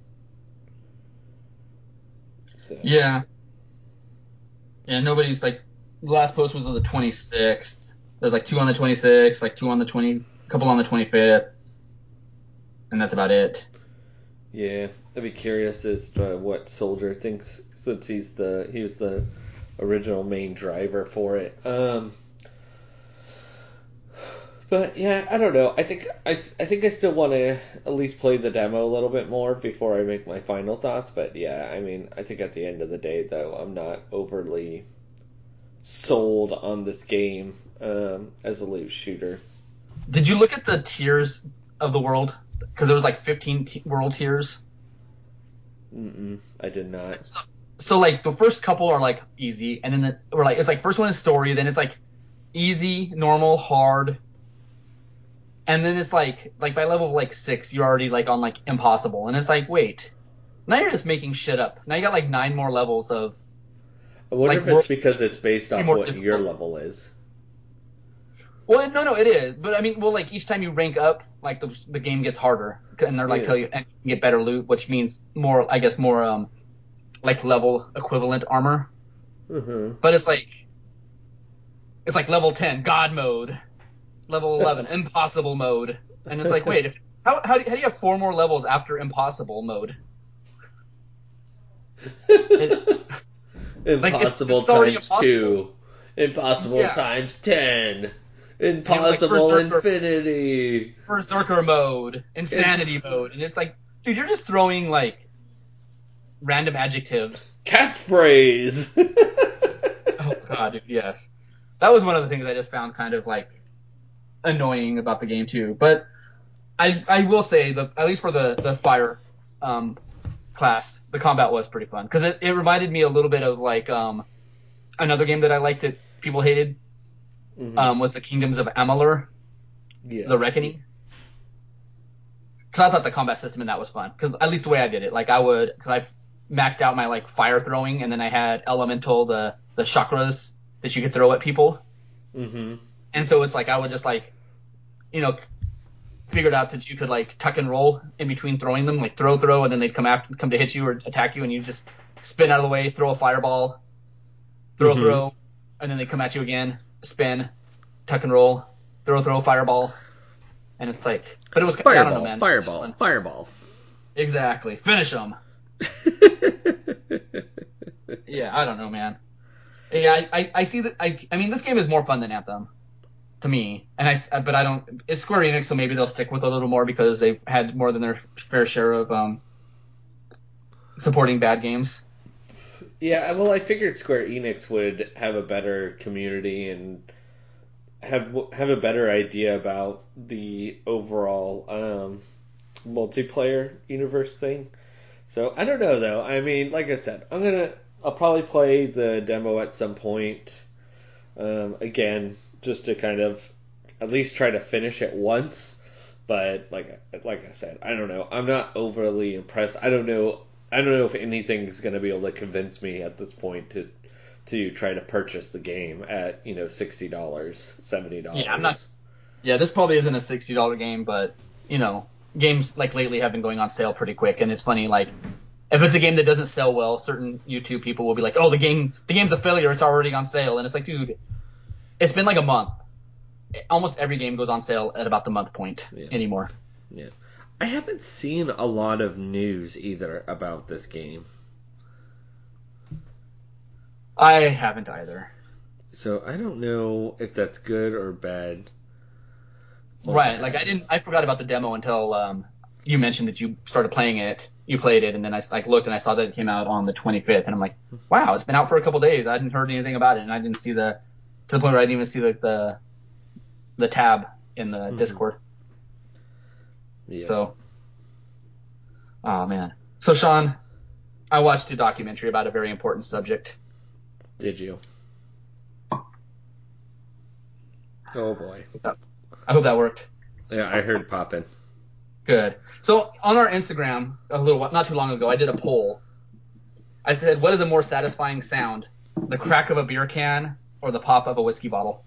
So.
Yeah. Yeah, nobody's like. The last post was on the 26th. There's like 2 on the 26th, like 2 on the 20, couple on the 25th, and that's about it.
Yeah, I'd be curious as to what Soldier thinks since he was the original main driver for it. But yeah, I don't know. I think I still want to at least play the demo a little bit more before I make my final thoughts. But yeah, I mean, I think at the end of the day, though, I'm not overly sold on this game as a loot shooter.
Did you look at the tiers of the world? Because there was like 15 world tiers.
I did not.
So like the first couple are like easy, and then or like it's like first one is story, then it's like easy, normal, hard, and then it's like by level like 6 you're already like on like impossible, and it's like wait, now you're just making shit up. Now you got like 9 more levels of
I wonder
like
if it's
world
because it's based
three
off
more
what your
difficult.
level is.
Well, no, it is, but I mean, well, like each time you rank up, like the game gets harder, and they're like
Yeah.
tell you and you can get better loot, which means more, I guess, more like level equivalent armor. But it's like level 10 God mode, level 11 impossible mode, and it's like wait, how do you have 4 more levels after impossible mode? It, like
Impossible
it's already
times
impossible.
2. Impossible
Yeah,
times 10.
and you have like
Impossible infinity.
berserker mode,
Imp-
insanity mode, and it's like, dude, you're just throwing like random adjectives.
Catchphrase.
Oh god, dude, yes. That was one of the things I just found kind of like annoying about the game too. But I will say that at least for the fire um class, the combat was pretty fun because it reminded me a little bit of like another game that I liked that people hated was the Kingdoms of Amalur, the
Yes.
Reckoning. Because I thought the combat system in that was fun. Because at least the way I did it, like I would, because I maxed out my like fire throwing, and then I had elemental the chakras that you could throw at people,
Mm-hmm.
and so it's like I would just like you know figured out that you could like tuck and roll in between throwing them, like throw, and then they'd come to hit you or attack you, and you just spin out of the way, throw a fireball,
Mm-hmm.
throw, and then they come at you again, spin, tuck and roll, throw, fireball, and it's like, but it was, I don't know,
Fireball,
man, it was just
fireball,
fun.
fireball.
Exactly, finish them. Yeah, I don't know, man. Yeah, I see that. I mean, this game is more fun than Anthem to me, and but I don't. It's Square Enix, so maybe they'll stick with it a little more because they've had more than their fair share of supporting bad games.
Yeah, well, I figured Square Enix would have a better community and have a better idea about the overall multiplayer universe thing. So I don't know though. I mean, like I said, I'll probably play the demo at some point. Again, just to kind of at least try to finish it once. But like I said, I don't know. I'm not overly impressed. I don't know. I don't know if anything's going to be able to convince me at this point to try to purchase the game at $60, $70.
Yeah, I'm not. Yeah, this probably isn't a $60 game, but games like lately have been going on sale pretty quick, and it's funny. Like, if it's a game that doesn't sell well, certain YouTube people will be like, "Oh, the game's a failure. It's already on sale," and it's like, dude, it's been like a month. Almost every game goes on sale at about the month point
Yeah,
anymore.
yeah. I haven't seen a lot of news either about this game,
I haven't either.
so I don't know if that's good or bad or
Right. Like
bad.
I forgot about the demo until you mentioned that you started playing it. You played it, and then I like looked and I saw that it came out on the 25th, and I'm like, wow, it's been out for a couple days. I hadn't heard anything about it, and I didn't see to the point where I didn't even see the tab in the
Mm-hmm.
Discord.
Yeah.
So, oh man. So Sean, I watched a documentary about a very important subject.
Did you? Oh boy.
I hope that worked.
Yeah, I heard popping.
Good. So on our Instagram, not too long ago, I did a poll. I said, what is a more satisfying sound, the crack of a beer can or the pop of a whiskey bottle?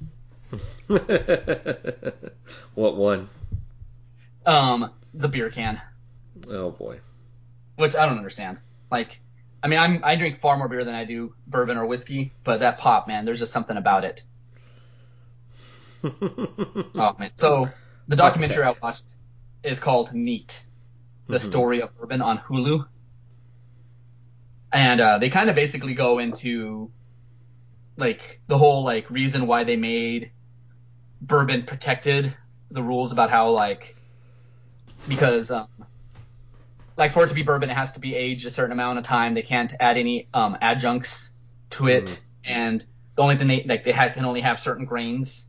What one?
The beer can.
Oh boy.
Which I don't understand. Like, I mean, I drink far more beer than I do bourbon or whiskey, but that pop, man, there's just something about it. Oh man. So the documentary I watched is called Neat, the story of bourbon on Hulu. And they kind of basically go into like the whole like reason why they made bourbon protected, the rules about how like because like for it to be bourbon it has to be aged a certain amount of time. They can't add any adjuncts to it, and the only thing they can only have certain grains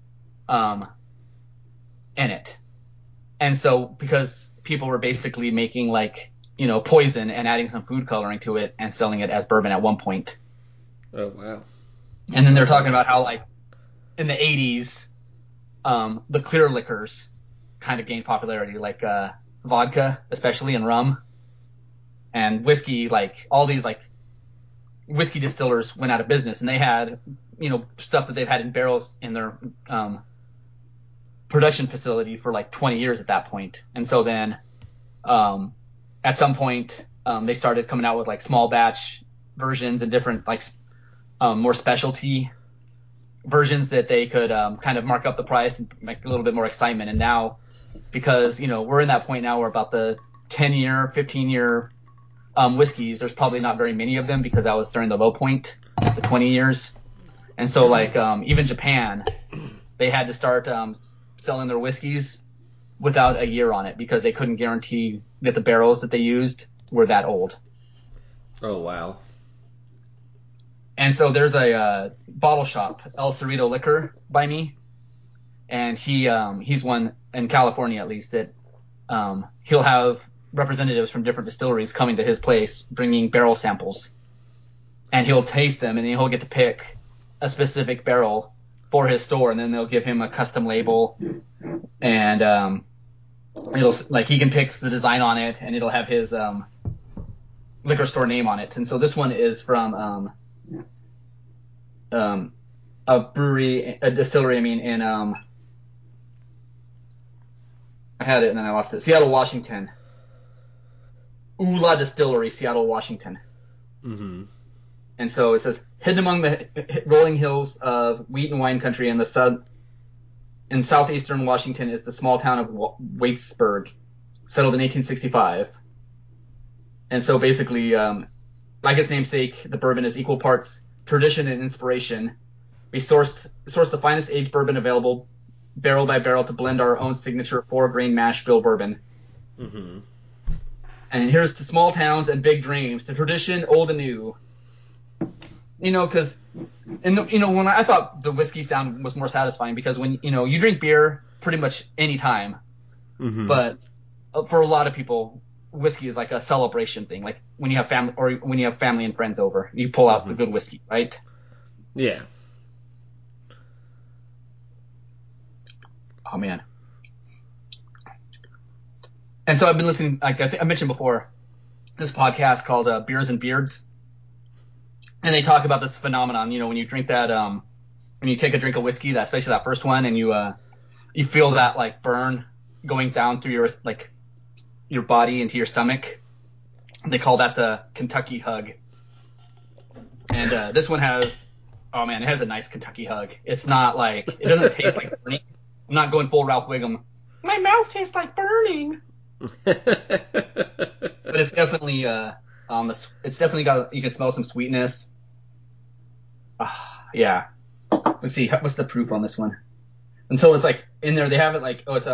in it. And so because people were basically making like, you know, poison and adding some food coloring to it and selling it as bourbon at one point.
Oh wow.
And then they're talking about how like in the 80s the clear liquors kind of gained popularity, like vodka especially, and rum and whiskey. Like all these like whiskey distillers went out of business, and they had, you know, stuff that they've had in barrels in their production facility for like 20 years at that point. And so then at some point they started coming out with like small batch versions and different like more specialty versions that they could kind of mark up the price and make a little bit more excitement. And now, because, you know, we're in that point now where about the 10-year, 15-year whiskeys, there's probably not very many of them because that was during the low point, the 20 years. And so like even Japan, they had to start selling their whiskeys without a year on it because they couldn't guarantee that the barrels that they used were that old.
Oh wow.
And so there's a bottle shop, El Cerrito Liquor, by me, and he's one in California at least that he'll have representatives from different distilleries coming to his place bringing barrel samples, and he'll taste them, and then he'll get to pick a specific barrel for his store, and then they'll give him a custom label, and it'll like he can pick the design on it, and it'll have his liquor store name on it. And so this one is from a distillery, in I had it and then I lost it. Seattle, Washington. Ula Distillery, Seattle, Washington.
Mm-hmm.
And so it says, hidden among the rolling hills of wheat and wine country in southeastern Washington is the small town of Waitsburg, settled in 1865. And so basically, like its namesake, the bourbon is equal parts tradition and inspiration. We sourced the finest aged bourbon available, barrel by barrel, to blend our own signature 4-grain mash bill bourbon.
Mm-hmm.
And here's to small towns and big dreams, to tradition old and new. You know, because when I thought the whiskey sound was more satisfying because when you drink beer pretty much any time, but for a lot of people, whiskey is like a celebration thing. Like when you have family and friends over, you pull out the good whiskey, right?
Yeah.
Oh man. And so I've been listening, like I mentioned before, this podcast called Beers and Beards, and they talk about this phenomenon. You know, when you drink that, when you take a drink of whiskey, that especially that first one, and you feel that like burn going down through your body into your stomach. They call that the Kentucky hug. And this one has, oh man, it has a nice Kentucky hug. It's not like, it doesn't taste like burning. I'm not going full Ralph Wiggum. My mouth tastes like burning. But it's definitely it's definitely got, you can smell some sweetness. Yeah. Let's see, what's the proof on this one? And so it's like in there they have it like, it's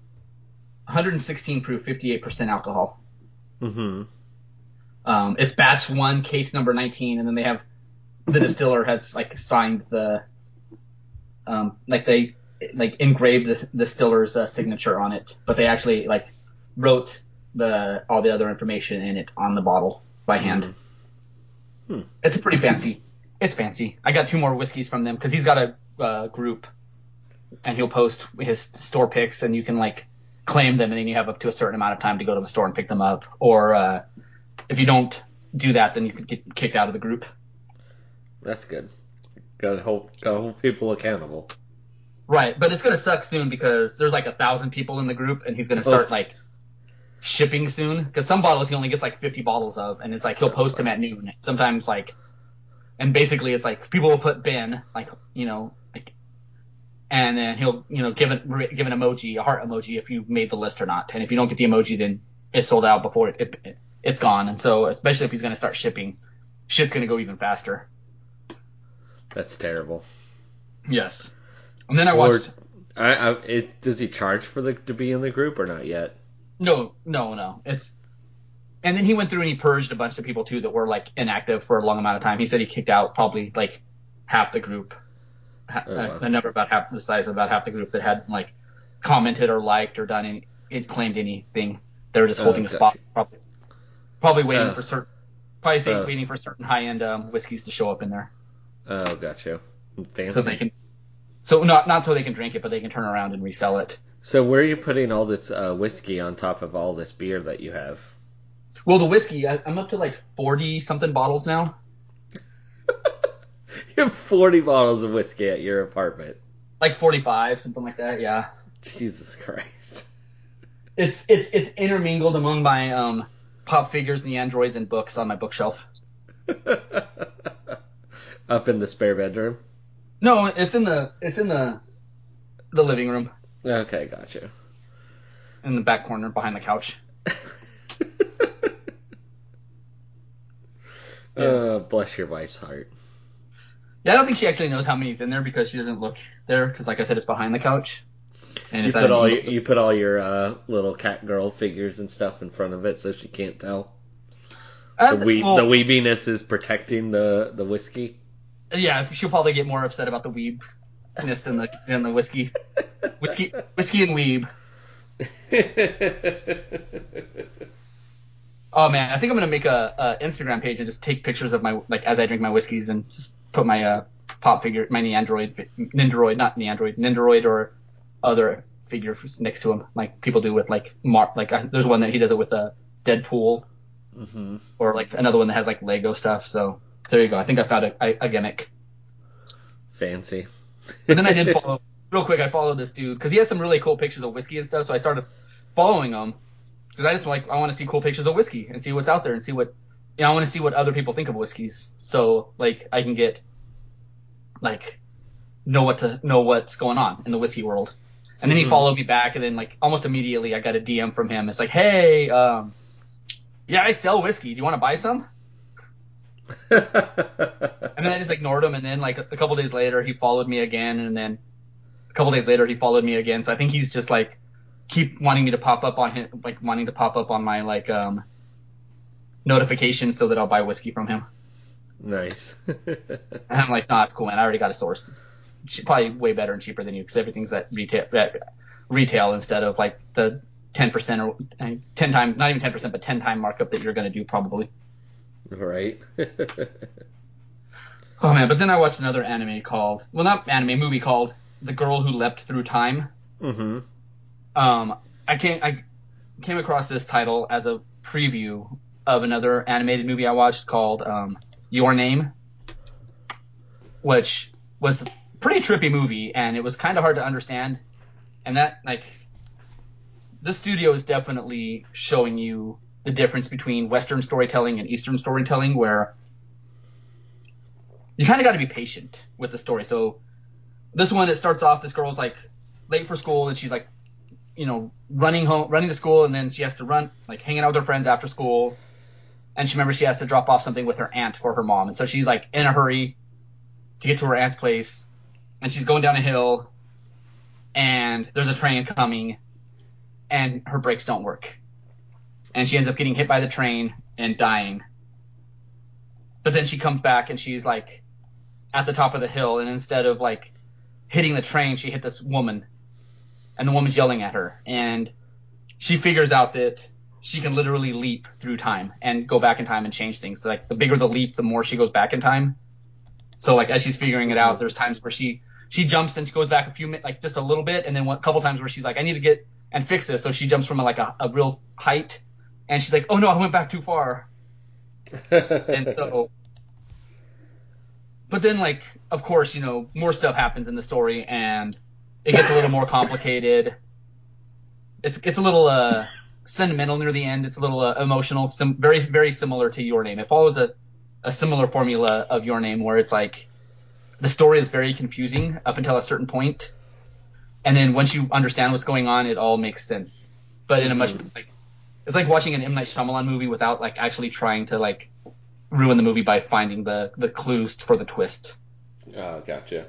116 proof, 58% alcohol.
Mm-hmm.
It's batch 1, case number 19, and then they have the distiller has like signed the like they like engraved the distiller's signature on it, but they actually like wrote all the other information in it on the bottle by hand. It's pretty fancy. It's fancy. I got 2 more whiskeys from them because he's got a group, and he'll post his store picks, and you can like claim them, and then you have up to a certain amount of time to go to the store and pick them up. Or if you don't do that, then you could get kicked out of the group.
That's good. Gotta hold people accountable.
Right, but it's gonna suck soon because there's like 1,000 people in the group, and he's gonna start like shipping soon. Because some bottles he only gets like 50 bottles of, and it's like he'll post them at noon. Sometimes like, and basically it's like people will put Ben like like, and then he'll give an emoji, a heart emoji, if you've made the list or not. And if you don't get the emoji, then it's sold out before it's gone. And so especially if he's gonna start shipping, shit's gonna go even faster. That's
terrible.
Yes. And then I watched.
Does he charge to be in the group or not yet?
No. It's. And then he went through and he purged a bunch of people too that were like inactive for a long amount of time. He said he kicked out probably like half the group, a number about half the size of about half the group that had like commented or liked or done claimed anything. They were just holding a spot, probably waiting for waiting for certain high end whiskeys to show up in there.
Oh, gotcha. Fancy.
So they can. So not so they can drink it, but they can turn around and resell it.
So where are you putting all this whiskey on top of all this beer that you have?
Well, the whiskey, I'm up to like 40 something bottles now.
You have 40 bottles of whiskey at your apartment.
Like 45, something like that. Yeah.
Jesus Christ.
It's intermingled among my pop figures, the androids, and books on my bookshelf.
Up in the spare bedroom?
No, it's in the living room.
Okay, gotcha.
In the back corner behind the couch.
Bless your wife's heart.
Yeah, I don't think she actually knows how many's in there because she doesn't look there because, like I said, it's behind the couch. And
you put all your little cat girl figures and stuff in front of it so she can't tell. The weebiness is protecting the whiskey.
Yeah, she'll probably get more upset about the weebness than the whiskey. Whiskey and weeb. Oh man, I think I'm gonna make a Instagram page and just take pictures of my as I drink my whiskeys and just put my pop figure, my Nendoroid or other figures next to him, like people do with there's one that he does it with a Deadpool, or like another one that has like Lego stuff. So there you go. I think I found a gimmick.
Fancy.
And then I did follow real quick. I followed this dude because he has some really cool pictures of whiskey and stuff. So I started following him. Because I just I want to see cool pictures of whiskey and see what's out there and see what, I want to see what other people think of whiskeys. So like I can get, know what's going on in the whiskey world. And then he followed me back, and then like almost immediately I got a DM from him. It's like, hey, yeah, I sell whiskey. Do you want to buy some? And then I just ignored him. And then like a couple days later he followed me again, and then a couple days later he followed me again. So I think he's just like. Keep wanting me to pop up on him, wanting to pop up on my notifications so that I'll buy whiskey from him.
Nice.
And I'm like, nah, it's cool, man. I already got it sourced. It's probably way better and cheaper than you because everything's at retail instead of like the 10% or 10 times, not even 10%, but 10 time markup that you're going to do probably.
Right.
Oh man, but then I watched another movie called The Girl Who Leapt Through Time. Mm-hmm. I came across this title as a preview of another animated movie I watched called Your Name, which was a pretty trippy movie, and it was kind of hard to understand. And that the studio is definitely showing you the difference between Western storytelling and Eastern storytelling, where you kind of got to be patient with the story. So this one, it starts off, this girl's like late for school, and she's like, running to school, and then she has to run, like hanging out with her friends after school. And she remembers she has to drop off something with her aunt for her mom. And so she's like in a hurry to get to her aunt's place. And she's going down a hill, and there's a train coming, and her brakes don't work. And she ends up getting hit by the train and dying. But then she comes back, and she's like at the top of the hill, and instead of like hitting the train, she hit this woman. And the woman's yelling at her, and she figures out that she can literally leap through time and go back in time and change things. Like the bigger the leap, the more she goes back in time. So like as she's figuring it out, there's times where she jumps and she goes back a few minutes, like just a little bit, and then a couple times where she's like, I need to get and fix this. So she jumps from like a real height, and she's like, oh no, I went back too far. And so, but then like, of course, you know, more stuff happens in the story, and it gets a little more complicated. It's a little sentimental near the end. It's a little emotional. Very very similar to Your Name. It follows a similar formula of Your Name, where it's like the story is very confusing up until a certain point, and then once you understand what's going on, it all makes sense. But in a much like it's like watching an M. Night Shyamalan movie without like actually trying to like ruin the movie by finding the clues for the twist.
Oh, gotcha.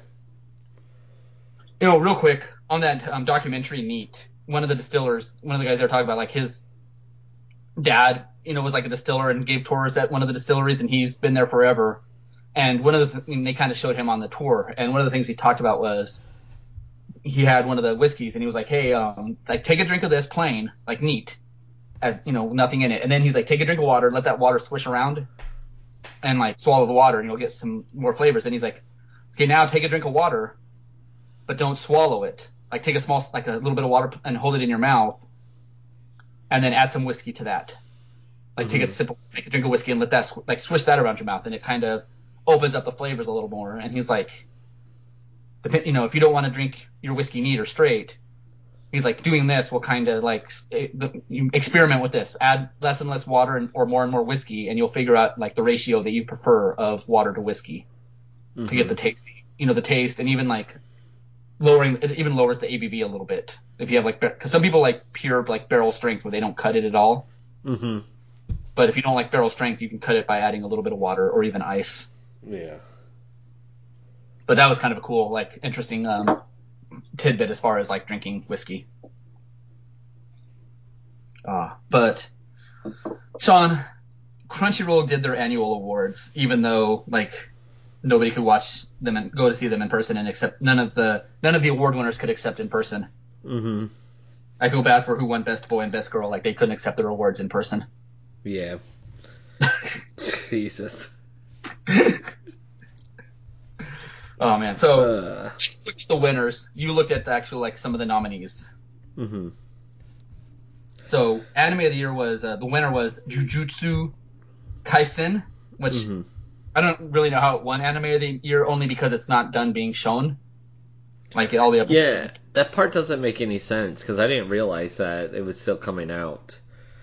You know, real quick on that documentary, Neat. One of the guys they're talking about, like his dad, you know, was like a distiller and gave tours at one of the distilleries, and he's been there forever. And one of they kind of showed him on the tour, and one of the things he talked about was he had one of the whiskeys, and he was like, hey, like take a drink of this plain, like neat, as you know, nothing in it. And then he's like, take a drink of water, let that water swish around, and like swallow the water, and you'll get some more flavors. And he's like, okay, now take a drink of water, but don't swallow it. Like take a little bit of water and hold it in your mouth, and then add some whiskey to that. Like take a drink of whiskey and let that like swish that around your mouth, and it kind of opens up the flavors a little more. And he's like, you know, if you don't want to drink your whiskey neat or straight, he's like, doing this will kind of like you experiment with this, add less and less water or more and more whiskey, and you'll figure out like the ratio that you prefer of water to whiskey to get the taste, you know, the taste, and even like it even lowers the ABV a little bit if you have like, because some people like pure like barrel strength where they don't cut it at all. But if you don't like barrel strength, you can cut it by adding a little bit of water or even ice.
Yeah.
But that was kind of a cool, like, interesting tidbit as far as like drinking whiskey. But Sean, Crunchyroll did their annual awards, even though like nobody could watch them and go to see them in person, and none of the award winners could accept in person. I feel bad for who won Best Boy and Best Girl. Like they couldn't accept their awards in person.
Yeah. Jesus.
Oh man. So let's look at the winners. You looked at the actual like some of the nominees. So anime of the year was the winner was Jujutsu Kaisen, which I don't really know how it won anime of the year, only because it's not done being shown. Like all the episodes.
Yeah, that part doesn't make any sense because I didn't realize that it was still coming out.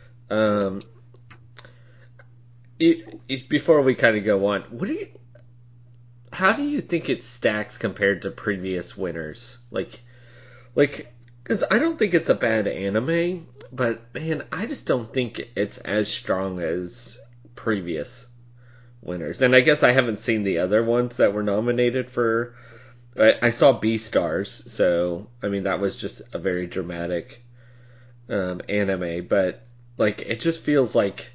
Before we kind of go on, how do you think it stacks compared to previous winners? Like, because I don't think it's a bad anime, but man, I just don't think it's as strong as previous winners. And I guess I haven't seen the other ones that were nominated for. I saw Beastars, so I mean that was just a very dramatic anime, but like it just feels like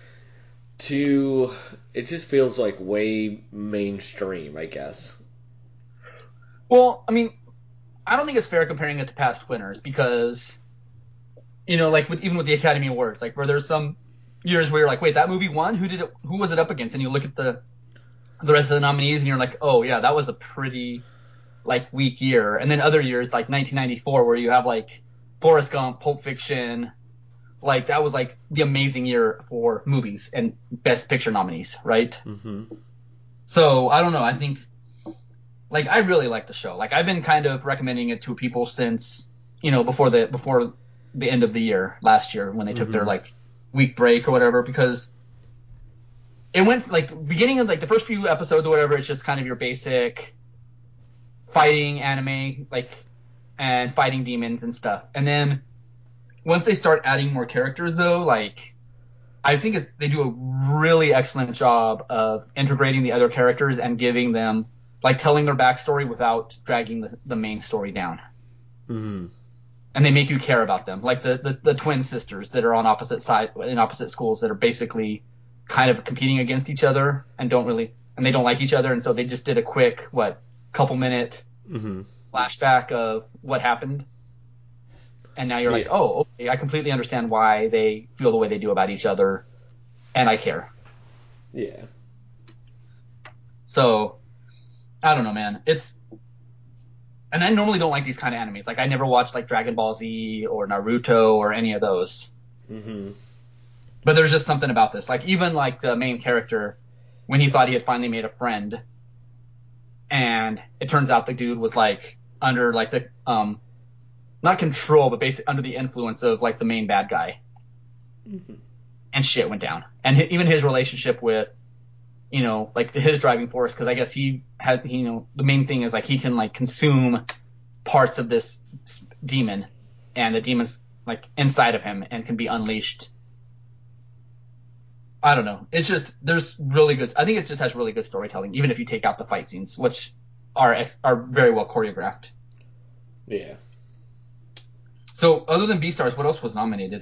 way mainstream, I guess.
Well, I mean, I don't think it's fair comparing it to past winners because, you know, like even with the Academy Awards, like where there's some years where you're like, wait, that movie won? Who was it up against? And you look at the rest of the nominees and you're like, oh yeah, that was a pretty like weak year. And then other years like 1994 where you have like Forrest Gump, Pulp Fiction, like that was like the amazing year for movies and Best Picture nominees, right? So I don't know. I think like I really like the show. Like I've been kind of recommending it to people since, you know, before the end of the year last year when they took their like week break or whatever, because it went like beginning of like the first few episodes or whatever, it's just kind of your basic fighting anime, like, and fighting demons and stuff. And then once they start adding more characters though, like I think they do a really excellent job of integrating the other characters and giving them like telling their backstory without dragging the main story down. And they make you care about them, like the twin sisters that are on opposite schools that are basically kind of competing against each other and they don't like each other, and so they just did a quick couple minute flashback of what happened, and now you're like,
Yeah.
oh, okay, I completely understand why they feel the way they do about each other, and I care.
Yeah.
So I don't know, man. And I normally don't like these kind of animes. Like I never watched like Dragon Ball Z or Naruto or any of those.
Mm-hmm.
But there's just something about this. Like even like the main character, when he thought he had finally made a friend, and it turns out the dude was like under like the not control, but basically under the influence of like the main bad guy,
Mm-hmm.
and shit went down. And even his relationship with, like his driving force, because I guess he had, the main thing is like he can like consume parts of this demon, and the demon's like inside of him and can be unleashed. I don't know. It's just there's really good. I think it just has really good storytelling, even if you take out the fight scenes, which are very well choreographed.
Yeah.
So other than Beastars, what else was nominated?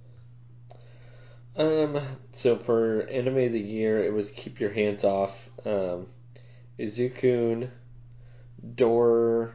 So for anime of the year, it was Keep Your Hands Off, Izukun, Dor,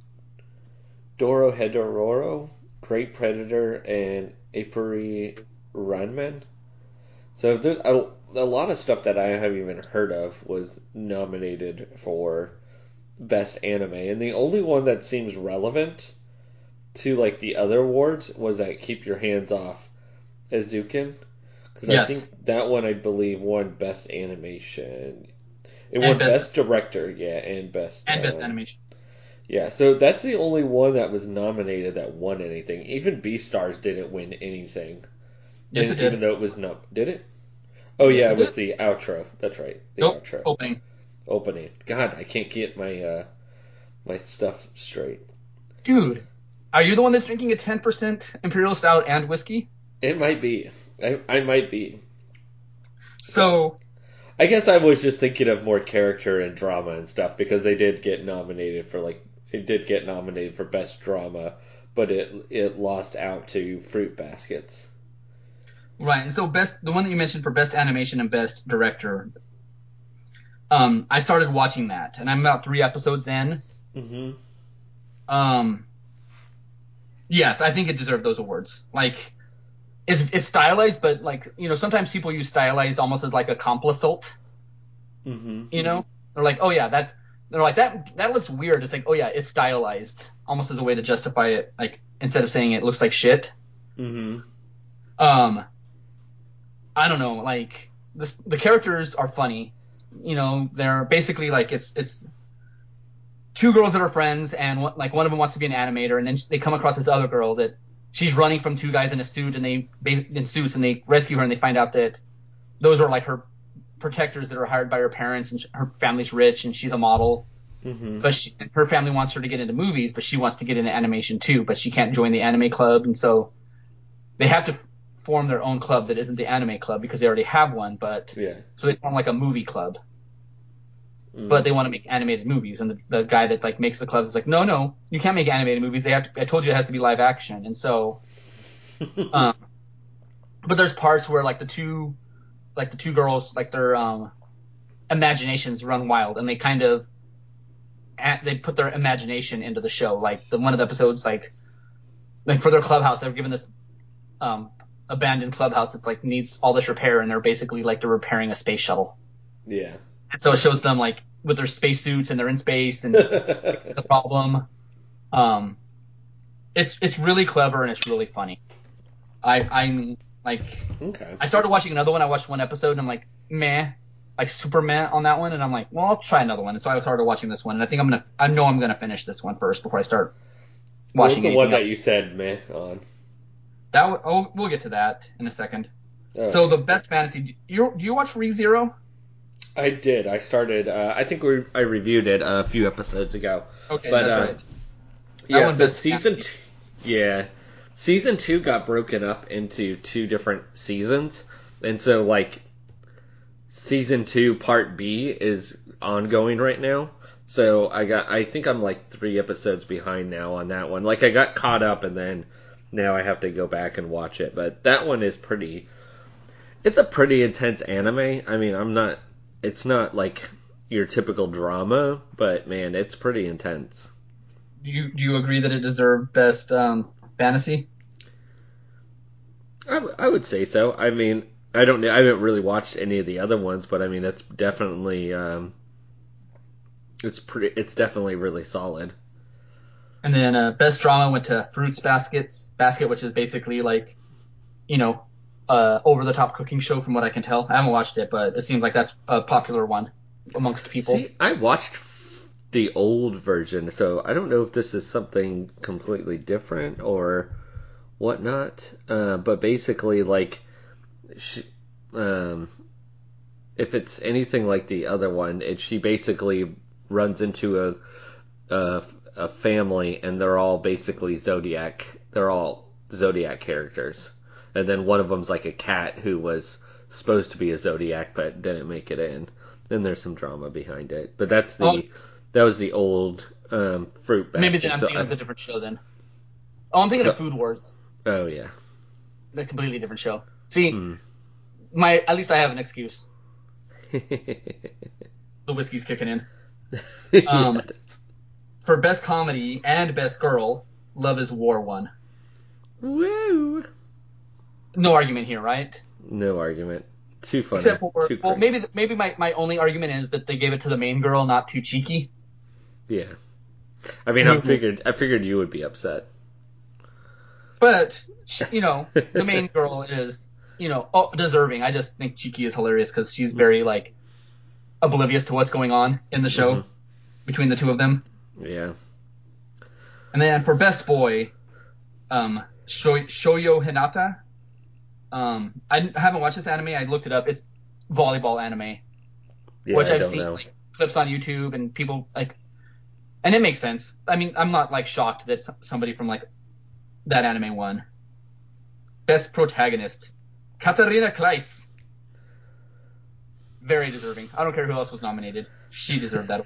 Dorohedoro, Great Predator, and Apuri Ranman. So there's a lot of stuff that I haven't even heard of was nominated for Best Anime, and the only one that seems relevant to like the other awards was that Keep Your Hands Off Ezukin, because I
Yes,
think that one I believe won Best Animation. It
and
won
best
Best Director, yeah, and Best
and best animation.
yeah. So that's the only one that was nominated that won anything. Even Beastars didn't win anything,
Yes, it
and even
did.
though it was not, did it? Oh
Yes,
yeah,
it
it was
did.
the outro. That's right, the
Nope.
outro
Opening.
opening. God, I can't get my stuff straight.
Dude, are you the one that's drinking a 10% Imperial Stout and whiskey?
It might be. I might be. So
So,
I guess I was just thinking of more character and drama and stuff because they did get nominated for it did get nominated for best drama, but it lost out to Fruit Baskets.
right. And so the one that you mentioned for best animation and best director, I started watching that, and I'm about 3 episodes in.
Mm-hmm.
Um, yes, I think it deserved those awards. Like, it's stylized, but like, sometimes people use stylized almost as like a complicit,
Mm-hmm.
you know? They're like, oh yeah, they're like, that looks weird. It's like, oh yeah, it's stylized, almost as a way to justify it, like, instead of saying it looks like shit.
Mm-hmm.
Um, I don't know, like, the characters are funny. They're basically like, it's two girls that are friends, and like one of them wants to be an animator, and then they come across this other girl that she's running from two guys in a suit, and in suits, and they rescue her, and they find out that those are like her protectors that are hired by her parents, and her family's rich, and she's a model.
Mm-hmm.
But her family wants her to get into movies, but she wants to get into animation too, but she can't join the anime club, and so they have to form their own club that isn't the anime club because they already have one, but
Yeah.
so they form like a movie club, but
Mm.
they want to make animated movies, and the guy that like makes the clubs is like, no, you can't make animated movies. I told you it has to be live action, and so, um, but there's parts where like the two girls, like their imaginations run wild, and they kind of they put their imagination into the show. Like one of the episodes, like for their clubhouse, they're given this um abandoned clubhouse that's like needs all this repair, and they're basically like they're repairing a space shuttle.
Yeah.
And so it shows them like with their spacesuits and they're in space and fixing the problem. Um, it's really clever and it's really funny. I'm like
Okay.
I started watching another one. I watched one episode and I'm like meh, like super meh on that one. And I'm like, well, I'll try another one. And so I started watching this one. And I think I know I'm gonna finish this one first before I start
What was
watching
the one
anything else.
that you said meh on?
We'll get to that in a second. So
Okay.
the best fantasy. Do you watch ReZero?
I did. I started. I think I reviewed it a few episodes ago.
Okay,
But
that's right. That
yeah.
one
So
best fantasy.
yeah, season two got broken up into two different seasons, and so like season two part B is ongoing right now. So I think I'm like 3 episodes behind now on that one. Like I got caught up and then now I have to go back and watch it. But that one is it's a pretty intense anime. I mean, it's not like your typical drama, but man, it's pretty intense.
Do you agree that it deserved best fantasy?
I would say so. I mean, I don't know. I haven't really watched any of the other ones, but I mean, it's definitely it's definitely really solid.
And then best drama went to Fruits Basket, which is basically like, over the top cooking show from what I can tell. I haven't watched it, but it seems like that's a popular one amongst people.
See, I watched the old version, so I don't know if this is something completely different or whatnot. But basically, like, she, if it's anything like the other one, she basically runs into a family, and they're all basically Zodiac. They're all Zodiac characters, and then one of them's like a cat who was supposed to be a Zodiac but didn't make it in. Then there's some drama behind it, but that was the old Fruit Basket.
Maybe then I'm thinking of a different show then. Oh, I'm thinking of Food Wars.
Oh yeah,
A completely different show. See, at least I have an excuse. The whiskey's kicking in.
Yeah.
For best comedy and best girl, Love Is War won.
Woo!
No argument here, right?
No argument. Too funny.
Except for, well, maybe my only argument is that they gave it to the main girl, not too cheeky.
Yeah. I mean, I figured you would be upset.
But the main girl is, deserving. I just think Cheeky is hilarious because she's very like oblivious to what's going on in the show between the two of them.
Yeah.
And then for best boy, Shoyo Hinata. I haven't watched this anime. I looked it up. It's volleyball anime, which I've seen like clips on YouTube and people like, and it makes sense. I mean, I'm not like shocked that somebody from like that anime won. Best protagonist, Katharina Kleist. Very deserving. I don't care who else was nominated. She deserved that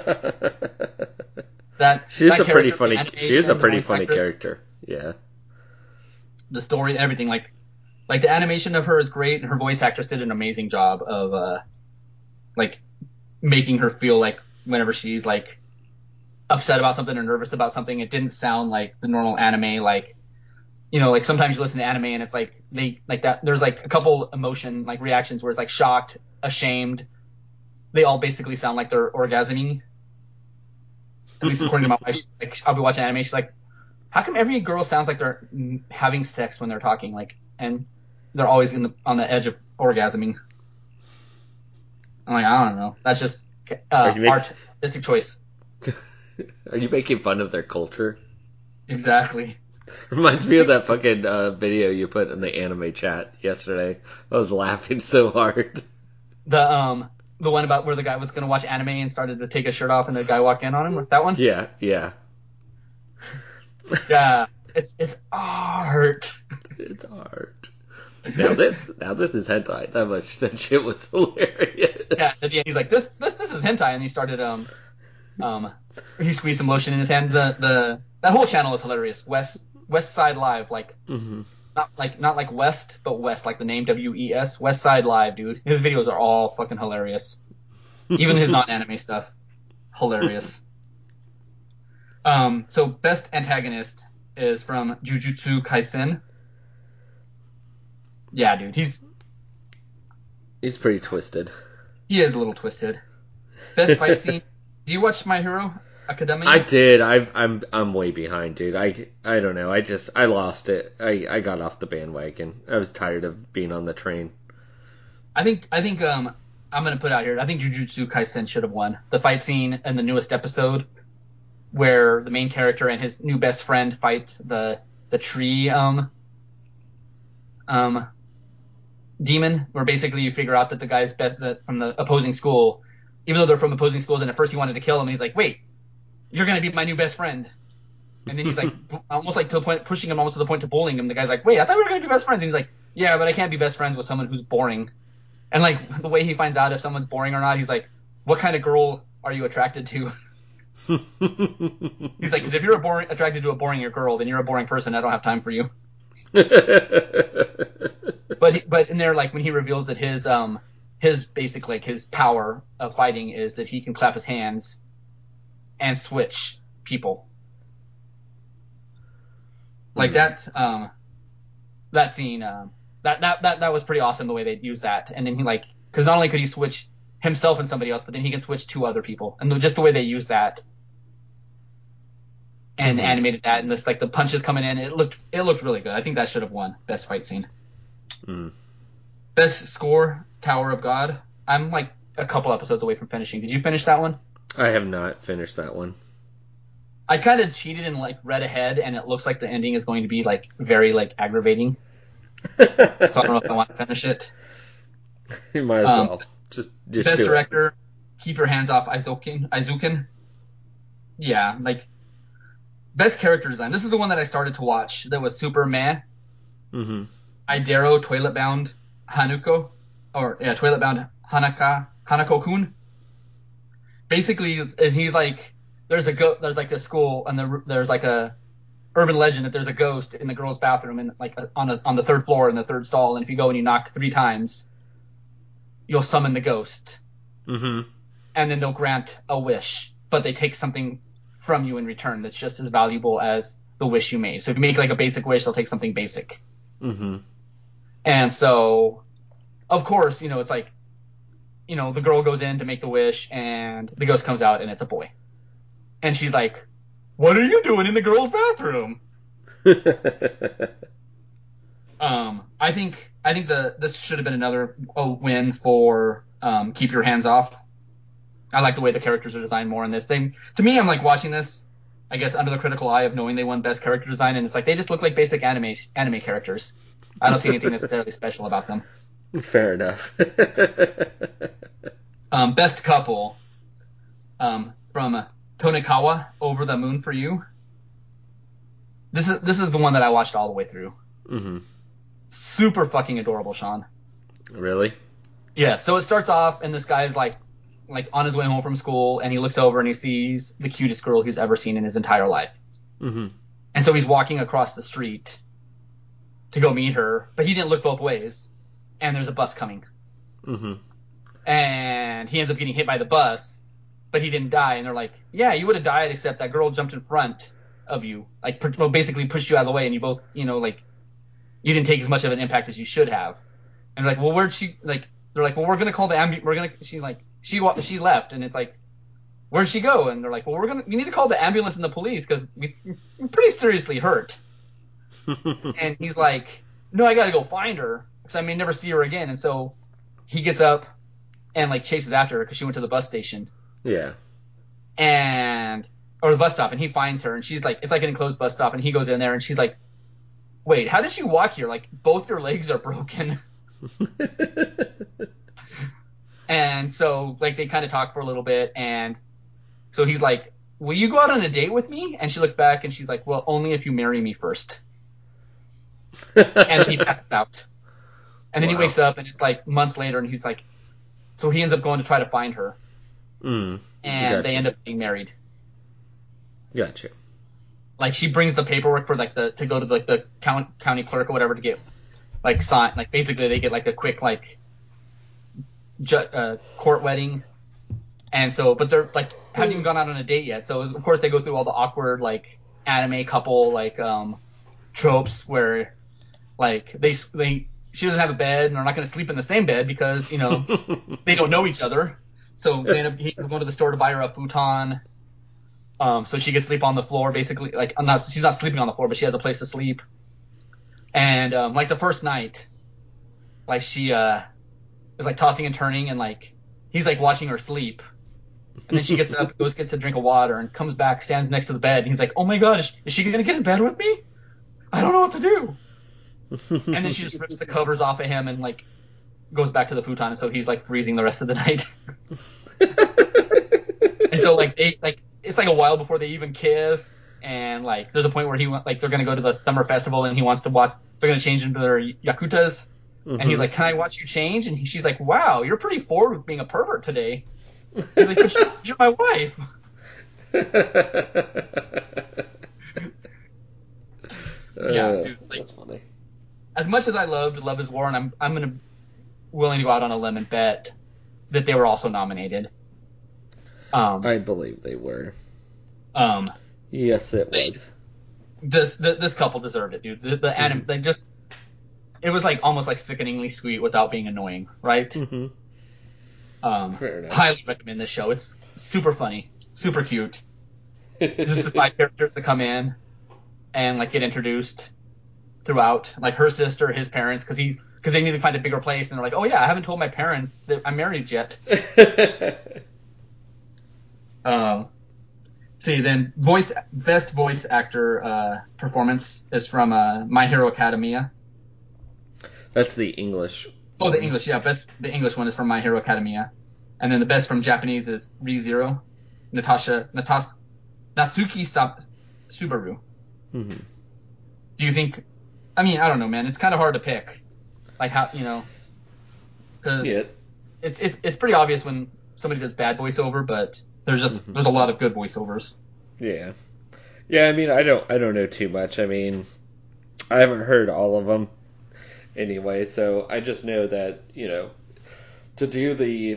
award. She's a pretty funny
character. Yeah.
The story, everything, like the animation of her is great, and her voice actress did an amazing job of like making her feel like whenever she's like upset about something or nervous about something, it didn't sound like the normal anime like like sometimes you listen to anime and it's like they like that. There's like a couple emotion like reactions where it's like shocked, ashamed. They all basically sound like they're orgasming. At least according to my wife, like I'll be watching anime, she's like, "How come every girl sounds like they're having sex when they're talking?" Like, and they're always on the edge of orgasming. I'm like, I don't know. That's just artistic choice.
Are you making fun of their culture?
Exactly.
Reminds me of that fucking video you put in the anime chat yesterday. I was laughing so hard.
The one about where the guy was gonna watch anime and started to take his shirt off and the guy walked in on him. That one?
Yeah.
Yeah. It's art.
It's art. Now this is hentai. That shit was hilarious.
Yeah, at the end he's like, this is hentai, and he started he squeezed some lotion in his hand. That whole channel is hilarious. West Side Live, like not like West, but West, like the name WES. West Side Live, dude. His videos are all fucking hilarious. Even his non-anime stuff, hilarious. So best antagonist is from Jujutsu Kaisen. Yeah, dude, he's
pretty twisted.
He is a little twisted. Best fight scene. Do you watch My Hero Academia?
I did. I'm way behind, dude. I don't know. I lost it. I got off the bandwagon. I was tired of being on the train.
I think I'm gonna put out here. I think Jujutsu Kaisen should have won. The fight scene in the newest episode where the main character and his new best friend fight the tree demon, where basically you figure out that the guy's from the opposing school, even though they're from opposing schools, and at first he wanted to kill him, and he's like, wait, you're gonna be my new best friend. And then he's like, almost like to the point, pushing him almost to the point to bullying him. The guy's like, wait, I thought we were gonna be best friends. And he's like, yeah, but I can't be best friends with someone who's boring. And like the way he finds out if someone's boring or not, he's like, what kind of girl are you attracted to? He's like, because if you're attracted to a boring girl, then you're a boring person. I don't have time for you. But in there, like when he reveals that his basic like his power of fighting is that he can clap his hands and switch people. Like that scene, that was pretty awesome the way they used that. And then he like, because not only could he switch himself and somebody else, but then he can switch to other people, and just the way they used that and animated that, and this like the punches coming in, it looked really good. I think that should have won best fight scene. Best score, Tower of God. I'm like a couple episodes away from finishing. Did you finish that one?
I have not finished that one.
I kind of cheated and like read ahead, and it looks like the ending is going to be like very like aggravating. So I don't know if I want to finish it.
You might as well. Just
best director, keep your hands off Aizukin. Yeah, like best character design. This is the one that I started to watch. That was super meh. Idaro, Toilet Bound Hanuko, Toilet Bound Hanako-kun. Basically, he's like there's like a school, and there's like a urban legend that there's a ghost in the girls' bathroom, and like on the third floor in the third stall, and if you go and you knock 3 times, you'll summon the ghost. And then they'll grant a wish, but they take something from you in return that's just as valuable as the wish you made. So if you make like a basic wish, they'll take something basic. And so, of course, it's like, the girl goes in to make the wish, and the ghost comes out, and it's a boy. And she's like, "What are you doing in the girl's bathroom?" I think this should have been another win for Keep Your Hands Off. I like the way the characters are designed more in this thing. To me, I'm like watching this, I guess, under the critical eye of knowing they won best character design, and it's like they just look like basic anime characters. I don't see anything necessarily special about them.
Fair enough.
Best couple, from Tonikawa, Over the Moon for You. This is the one that I watched all the way through. Super fucking adorable, Sean.
Really?
Yeah. So it starts off, and this guy's like on his way home from school, and he looks over and he sees the cutest girl he's ever seen in his entire life. And so he's walking across the street to go meet her, but he didn't look both ways, and there's a bus coming. And he ends up getting hit by the bus, but he didn't die. And they're like, "Yeah, you would have died, except that girl jumped in front of you, like basically pushed you out of the way, and you both, like, you didn't take as much of an impact as you should have." And they're like, "Well, where'd she?" Like, they're like, "Well, we're gonna call the ambulance." She left, and it's like, "Where'd she go?" And they're like, "Well, you need to call the ambulance and the police because we're pretty seriously hurt." And he's like, "No, I gotta go find her because I may never see her again." And so he gets up and like chases after her because she went to the bus station.
Yeah.
Or the bus stop, and he finds her, and she's like, it's like an enclosed bus stop, and he goes in there, and she's like, "Wait, how did you walk here? Like, both your legs are broken." And so, like, they kind of talk for a little bit, and so he's like, "Will you go out on a date with me?" And she looks back, and she's like, "Well, only if you marry me first." And then he passes out. And then he wakes up, and it's like months later, and he's like, so he ends up going to try to find her. And they end up being married.
Gotcha.
Like, she brings the paperwork for like to go to like the county clerk or whatever to get like signed. Like, basically they get like a quick like court wedding. And so, but they're like haven't even gone out on a date yet. So of course they go through all the awkward like anime couple like tropes where like she doesn't have a bed and they're not going to sleep in the same bed because they don't know each other. So he's going to the store to buy her a futon. So she can sleep on the floor, basically. Like, she's not sleeping on the floor, but she has a place to sleep. And like the first night, like she is like tossing and turning, and like he's like watching her sleep. And then she gets up, gets a drink of water, and comes back, stands next to the bed. And he's like, "Oh my god, is she gonna get in bed with me? I don't know what to do." And then she just rips the covers off of him and like goes back to the futon, and so he's like freezing the rest of the night. And so like it's like a while before they even kiss, and like there's a point where they're gonna go to the summer festival, and he wants to watch. They're gonna change into their yakutas, and he's like, "Can I watch you change?" And she's like, "Wow, you're pretty forward with being a pervert today." He's like, "But you're my wife." Yeah, dude, like,
that's funny.
As much as I loved Love Is War, and I'm willing to go out on a limb and bet that they were also nominated.
I believe they were. Yes, it was.
this couple deserved it, dude. The anime, they just, it was like almost like sickeningly sweet without being annoying, right?
Mm-hmm. Fair enough.
Highly recommend this show. It's super funny, super cute. Just the side characters that come in and like get introduced throughout, like her sister, his parents, because they need to find a bigger place, and they're like, oh yeah, I haven't told my parents that I'm married yet. See, then best voice actor performance is from My Hero Academia.
That's the English.
Oh, the English, yeah, the English one is from My Hero Academia, and then the best from Japanese is ReZero, Natsuki Subaru.
Mm-hmm.
Do you think? I mean, I don't know, man. It's kind of hard to pick, like how because
Yeah.
it's pretty obvious when somebody does bad voiceover, but there's a lot of good voiceovers.
Yeah. Yeah, I mean, I don't know too much. I mean, I haven't heard all of them anyway, so I just know that, to do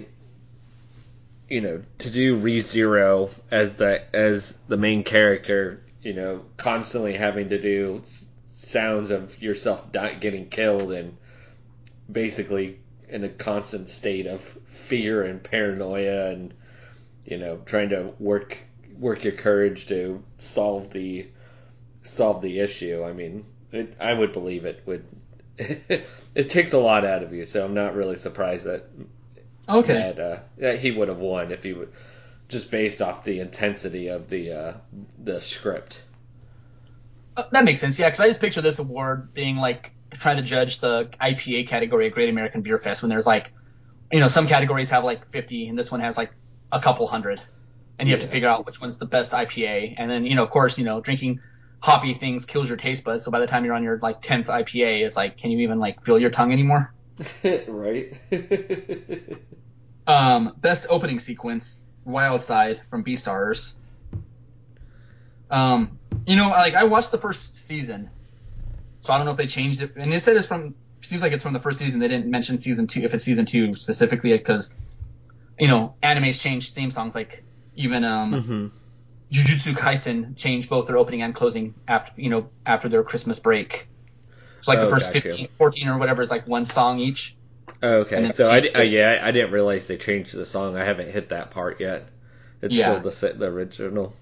ReZero as the main character, constantly having to do sounds of yourself getting killed and basically in a constant state of fear and paranoia and trying to work your courage to solve the issue. I mean, I would believe it would. It takes a lot out of you, so I'm not really surprised that that he would have won if he would just based off the intensity of the script.
That makes sense, yeah, because I just picture this award being like trying to judge the IPA category at Great American Beer Fest when there's like, some categories have like 50 and this one has like a couple hundred. And you have to figure out which one's the best IPA. And then, of course, drinking hoppy things kills your taste buds. So by the time you're on your like 10th IPA, it's like, can you even like feel your tongue anymore?
Right.
Best opening sequence, Wild Side from Beastars. Like I watched the first season, so I don't know if they changed it. And it said seems like it's from the first season. They didn't mention season 2, if it's season 2 specifically, because, animes change theme songs. Like even, Jujutsu Kaisen changed both their opening and closing after their Christmas break. So like the first 15, 14 or whatever is like one song each.
Okay, so I didn't realize they changed the song. I haven't hit that part yet. It's still the original.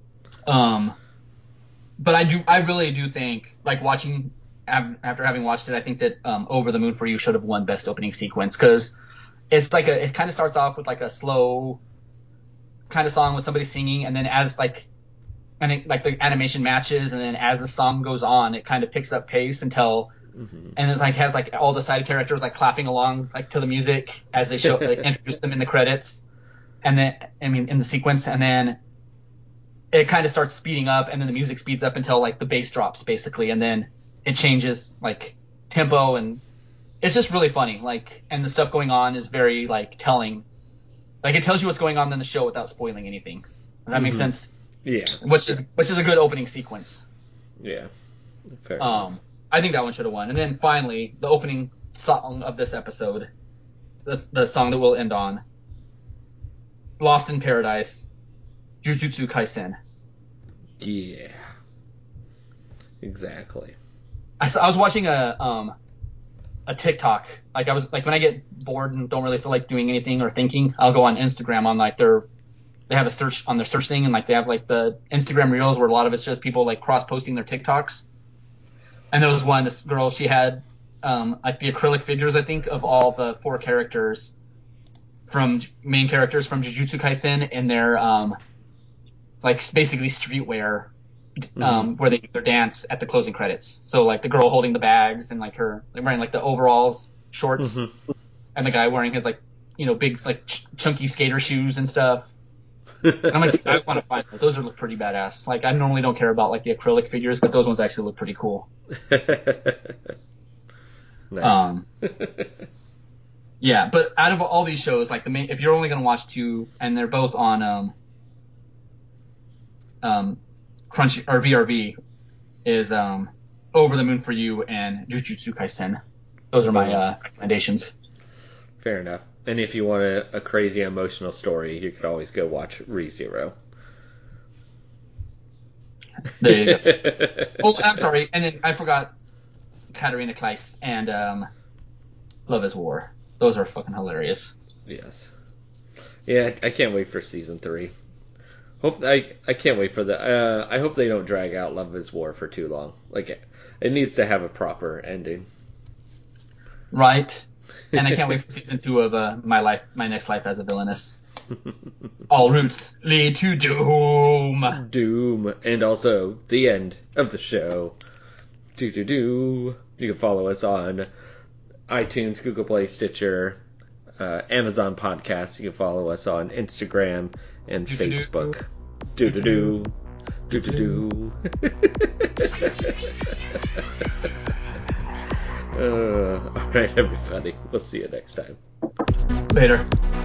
But I really do think, like, watching after having watched it, I think that Over the Moon for You should have won best opening sequence, because it's like it kind of starts off with like a slow kind of song with somebody singing, and then as like the animation matches, and then as the song goes on, it kind of picks up pace until, and it's like has like all the side characters like clapping along like to the music as they introduce them in the credits, and then in the sequence, and then it kind of starts speeding up, and then the music speeds up until like the bass drops basically, and then it changes like tempo, and it's just really funny. Like, and the stuff going on is very like telling. Like it tells you what's going on in the show without spoiling anything. Does that make sense?
Yeah.
Which is a good opening sequence.
Yeah. Fair enough.
I think that one should have won. And then finally, the opening song of this episode, the song that we'll end on, Lost in Paradise, Jujutsu Kaisen.
Yeah. Exactly.
I was watching a TikTok. Like I was like, when I get bored and don't really feel like doing anything or thinking, I'll go on Instagram on like they have a search on their search thing, and like they have like the Instagram reels where a lot of it's just people like cross posting their TikToks. And there was this girl, she had like the acrylic figures, I think, of all the 4 main characters from Jujutsu Kaisen in their like basically streetwear, where they do their dance at the closing credits. So like the girl holding the bags and like her wearing like the overalls, shorts, and the guy wearing his like big like chunky skater shoes and stuff. And I'm like, I want to find those. Those look pretty badass. Like I normally don't care about like the acrylic figures, but those ones actually look pretty cool.
Nice.
Yeah, but out of all these shows, like if you're only gonna watch 2, and they're both on Crunchy or VRV, is Over the Moon for You and Jujutsu Kaisen. Those are my recommendations.
Fair enough. And if you want a crazy emotional story, you could always go watch ReZero.
There you go. Oh, I'm sorry. And then I forgot Katarina Kleiss and Love is War. Those are fucking hilarious.
Yes. Yeah, I can't wait for season 3. I can't wait for the. I hope they don't drag out Love is War for too long. Like it needs to have a proper ending.
Right. And I can't wait for season 2 of my next life as a villainess. All routes lead to doom.
Doom, and also the end of the show. Do. You can follow us on iTunes, Google Play, Stitcher, Amazon Podcasts. You can follow us on Instagram and Facebook. Do. All right, everybody. We'll see you next time.
Later.